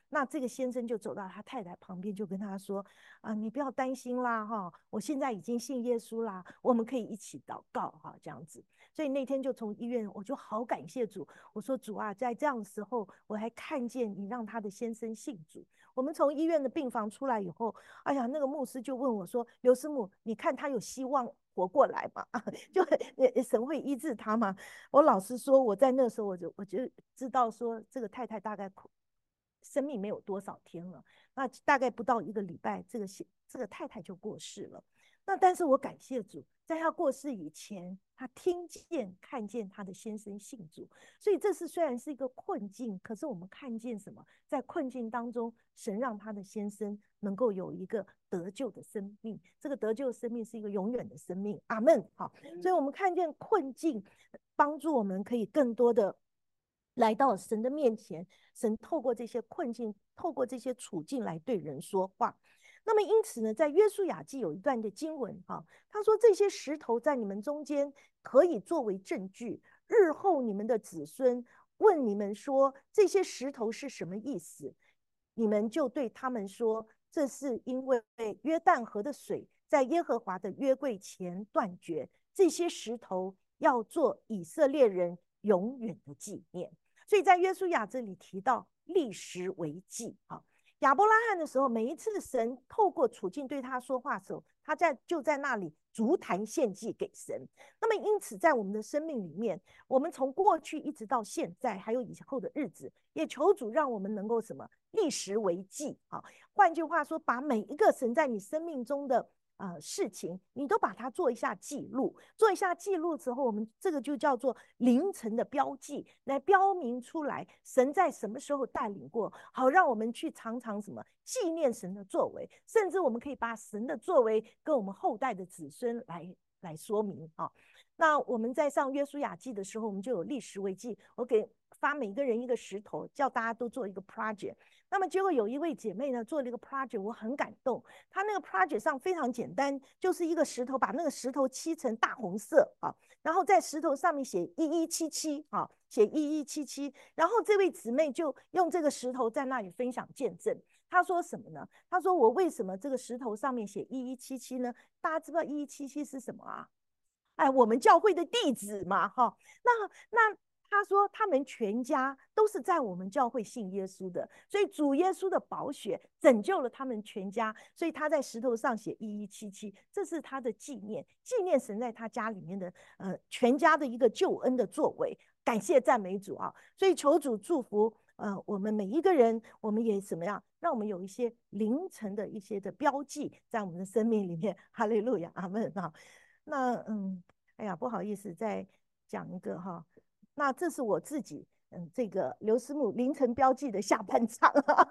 那这个先生就走到他太太旁边，就跟他说：啊，你不要担心啦，哈，我现在已经信耶稣啦，我们可以一起祷告哈，这样子。所以那天就从医院，我就好感谢主，我说主啊，在这样的时候，我还看见你让他的先生信主。我们从医院的病房出来以后，哎呀，那个牧师就问我说：刘师母，你看他有希望活过来吗？就神会医治他吗？我老实说，我在那时候我就我就知道说，这个太太大概生命没有多少天了，那大概不到一个礼拜，这个这个太太就过世了。那但是我感谢主，在他过世以前，他听见看见他的先生信主，所以这是虽然是一个困境，可是我们看见什么？在困境当中，神让他的先生能够有一个得救的生命，这个得救的生命是一个永远的生命。阿门。好，所以我们看见困境帮助我们可以更多的来到神的面前，神透过这些困境，透过这些处境来对人说话。那么因此呢，在约书亚记有一段的经文哈、啊，他说这些石头在你们中间可以作为证据，日后你们的子孙问你们说这些石头是什么意思，你们就对他们说，这是因为约旦河的水在耶和华的约柜前断绝，这些石头要做以色列人永远的纪念。所以在约书亚这里提到立石为记啊。亚伯拉罕的时候，每一次神透过处境对他说话的时候，他在就在那里足坛献祭给神。那么因此在我们的生命里面，我们从过去一直到现在还有以后的日子，也求主让我们能够什么立石为记啊。换句话说，把每一个神在你生命中的呃事情，你都把它做一下记录，做一下记录之后，我们这个就叫做凌晨的标记，来标明出来神在什么时候带领过，好让我们去常常什么纪念神的作为，甚至我们可以把神的作为跟我们后代的子孙来来说明啊。那我们在上约书亚记的时候，我们就有立石为记，我给发每个人一个石头，叫大家都做一个 project。那么结果有一位姐妹呢做了一个 project， 我很感动。她那个 project 上非常简单，就是一个石头，把那个石头漆成大红色啊，然后在石头上面写一一七七啊，写一一七七。然后这位姊妹就用这个石头在那里分享见证。她说什么呢？她说我为什么这个石头上面写一一七七呢？大家知不知道一一七七是什么啊？哎，我们教会的弟子嘛，哈，那那他说他们全家都是在我们教会信耶稣的，所以主耶稣的宝血拯救了他们全家，所以他在石头上写一一七七，这是他的纪念，纪念神在他家里面的呃全家的一个救恩的作为，感谢赞美主啊！所以求主祝福呃我们每一个人，我们也怎么样，让我们有一些凌晨的一些的标记在我们的生命里面，哈利路亚，阿门啊！那嗯，哎呀，不好意思，再讲一个哈。那这是我自己，嗯，这个刘思慕凌晨标记的下半场。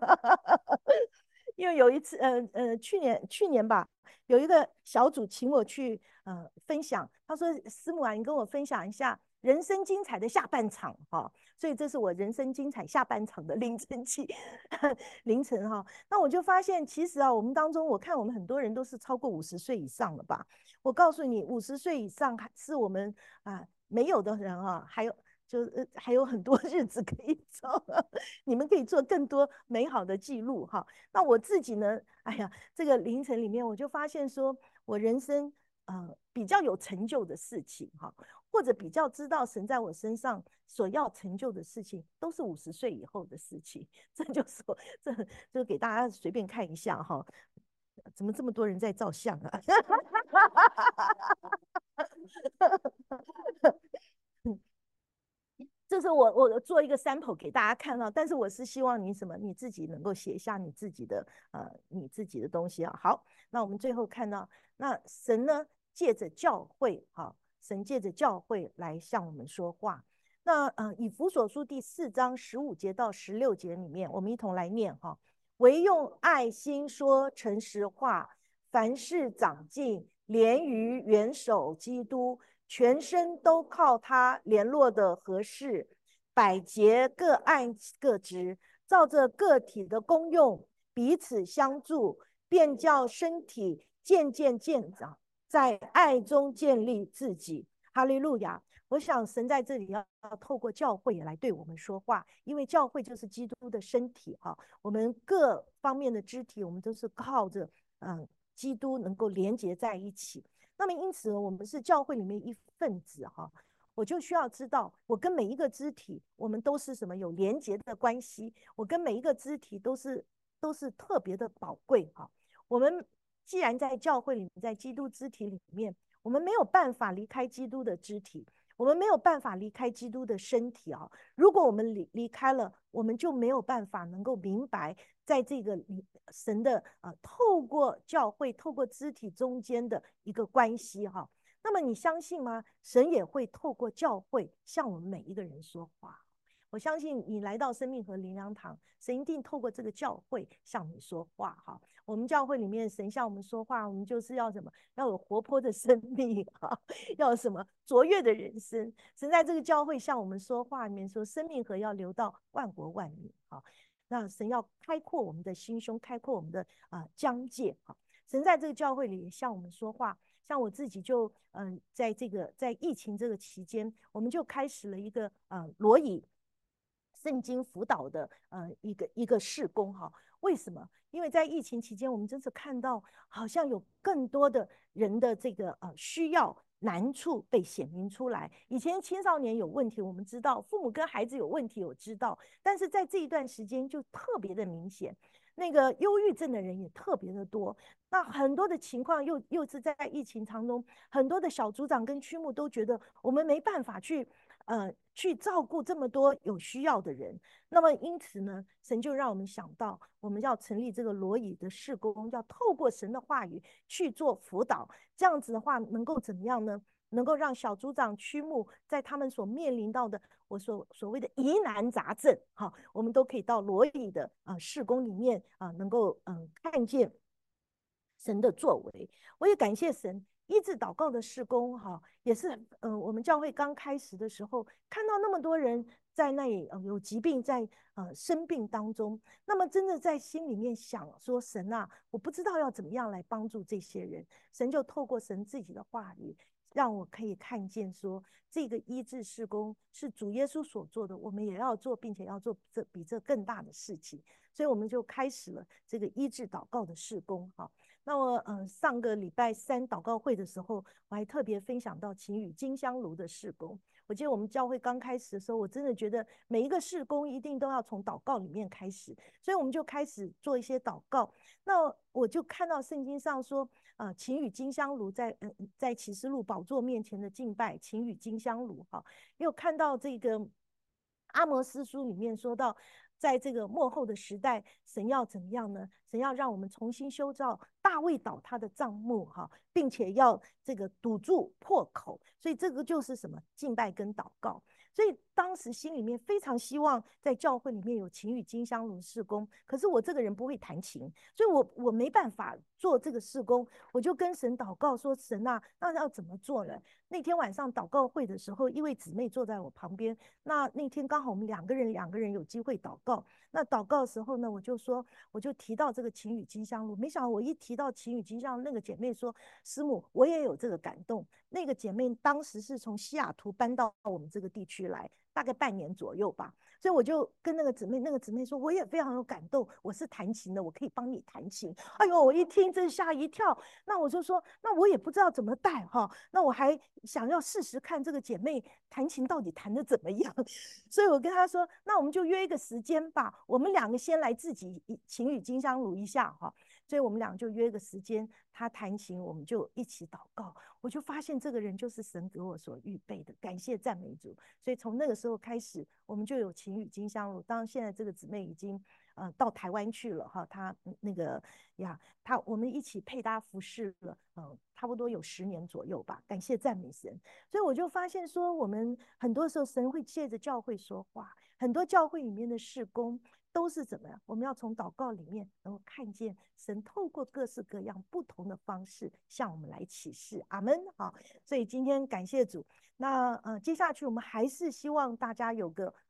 因为有一次，呃呃，去年去年吧，有一个小组请我去呃分享，他说思慕啊，你跟我分享一下人生精彩的下半场哈、哦，所以这是我人生精彩下半场的凌晨期凌晨哈、哦。那我就发现，其实啊，我们当中我看我们很多人都是超过五十岁以上了吧。我告诉你，五十岁以上是我们啊、呃、没有的人啊，还有就呃还有很多日子可以走，你们可以做更多美好的记录哈。那我自己呢，哎呀，这个凌晨里面我就发现说，我人生呃比较有成就的事情哈，或者比较知道神在我身上所要成就的事情，都是五十岁以后的事情。这就是我这就给大家随便看一下哈。怎么这么多人在照相啊？这是我我做一个 sample 给大家看到，但是我是希望你什么，你自己能够写下你自己的呃你自己的东西啊。好，那我们最后看到，那神呢借着教会，哈、啊，神借着教会来向我们说话。那呃以弗所书第四章十五节到十六节里面，我们一同来念哈、啊。唯用爱心说诚实话，凡事长进，连于元首基督，全身都靠他联络的合适，百节各按各职，照着个体的功用彼此相助，便叫身体渐渐渐长，在爱中建立自己。 哈利路亚！我想神在这里要要透过教会也来对我们说话，因为教会就是基督的身体哈。我们各方面的肢体，我们都是靠着嗯基督能够连接在一起。那么因此我们是教会里面一份子哈。我就需要知道，我跟每一个肢体，我们都是什么有连接的关系。我跟每一个肢体都是都是特别的宝贵哈。我们既然在教会里面，在基督肢体里面，我们没有办法离开基督的肢体，我们没有办法离开基督的身体啊。如果我们离离开了，我们就没有办法能够明白，在这个神的呃，透过教会、透过肢体中间的一个关系哈。那么你相信吗？神也会透过教会向我们每一个人说话。我相信你来到生命和灵粮堂，神一定透过这个教会向你说话哈。我们教会里面，神向我们说话，我们就是要什么？要有活泼的生命哈，要有什么卓越的人生。神在这个教会向我们说话里面说，生命河要流到万国万民哈。那神要开阔我们的心胸，开阔我们的啊、呃、疆界哈。神在这个教会里也向我们说话。像我自己就嗯、呃，在这个在疫情这个期间，我们就开始了一个呃罗以圣经辅导的呃一个一个事工哈。为什么？因为在疫情期间，我们真是看到好像有更多的人的这个呃需要难处被显明出来。以前青少年有问题，我们知道；父母跟孩子有问题，我知道。但是在这一段时间就特别的明显，那个忧郁症的人也特别的多。那很多的情况又又是在疫情当中，很多的小组长跟区牧都觉得我们没办法去呃去照顾这么多有需要的人。那么因此呢，神就让我们想到，我们要成立这个罗以的事工，要透过神的话语去做辅导。这样子的话，能够怎么样呢？能够让小组长、区牧在他们所面临到的我所所谓的疑难杂症，哈，我们都可以到罗以的啊、呃、事工里面啊、呃，能够嗯、呃、看见神的作为。我也感谢神，医治祷告的事工哈，也是呃我们教会刚开始的时候，看到那么多人在那里呃有疾病在呃生病当中，那么真的在心里面想说，神啊，我不知道要怎么样来帮助这些人。神就透过神自己的话语，让我可以看见说，这个医治事工是主耶稣所做的，我们也要做，并且要做这比这更大的事情。所以我们就开始了这个医治祷告的事工哈。那我呃上个礼拜三祷告会的时候，我还特别分享到晴雨金香炉的事工。我记得我们教会刚开始的时候，我真的觉得每一个事工一定都要从祷告里面开始，所以我们就开始做一些祷告。那我就看到圣经上说，啊、呃，晴雨金香炉在呃在启示录宝座面前的敬拜，晴雨金香炉哈。又看到这个阿摩斯书里面说到，在这个末后的时代，神要怎么样呢？神要让我们重新修造大卫倒塌的帐幕哈，并且要这个堵住破口。所以这个就是什么？敬拜跟祷告。所以当时心里面非常希望在教会里面有晴雨金香炉事工，可是我这个人不会弹琴，所以我我没办法做这个事工。我就跟神祷告说：神啊，那要怎么做呢？那天晚上祷告会的时候，一位姊妹坐在我旁边，那那天刚好我们两个人两个人有机会祷告。那祷告的时候呢，我就说，我就提到这个晴雨金香炉。没想到我一提到晴雨金香，那个姐妹说：师母，我也有这个感动。那个姐妹当时是从西雅图搬到我们这个地区来，大概半年左右吧。所以我就跟那个姊妹，那个姊妹说，我也非常有感动，我是弹琴的，我可以帮你弹琴。哎呦，我一听真吓一跳。那我就说，那我也不知道怎么带哈，那我还想要试试看这个姐妹弹琴到底弹得怎么样。所以我跟她说，那我们就约一个时间吧，我们两个先来自己晴雨金香炉一下哈。所以我们俩就约个时间，他弹琴，我们就一起祷告。我就发现这个人就是神给我所预备的，感谢赞美主。所以从那个时候开始，我们就有晴雨金香炉。当然，现在这个姊妹已经呃到台湾去了哈，她那个呀，她我们一起配搭服饰了，嗯、呃，差不多有十年左右吧。感谢赞美神。所以我就发现说，我们很多时候神会借着教会说话，很多教会里面的事工。都是怎么样？我们要从祷告里面能够看见神透过各式各样不同的方式向我们来启示。阿门。好，所以今天感谢主。那呃，接下去我们还是希望大家有个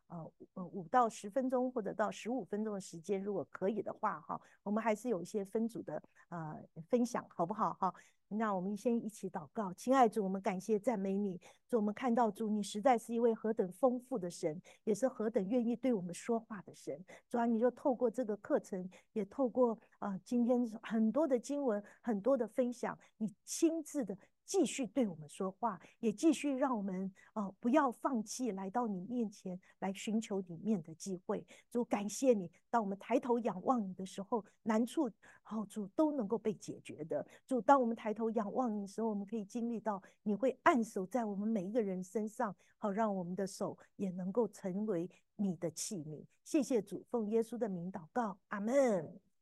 呃呃五到十分钟或者到十五分钟的时间，如果可以的话哈，我们还是有一些分组的呃分享，好不好哈？那我们先一起祷告，亲爱主，我们感谢赞美你，主，我们看到主，你实在是一位何等丰富的神，也是何等愿意对我们说话的神。主啊，你就透过这个课程，也透过呃今天很多的经文，很多的分享，你亲自的继续对我们说话，也继续让我们呃不要放弃来到你面前来寻求里面的机会。主，感谢你，当我们抬头仰望你的时候，难处好主都能够被解决的。主，当我们抬头仰望你的时候，我们可以经历到你会按手在我们每一个人身上，好让我们的手也能够成为你的器皿。谢谢主，奉耶稣的名祷告，阿门。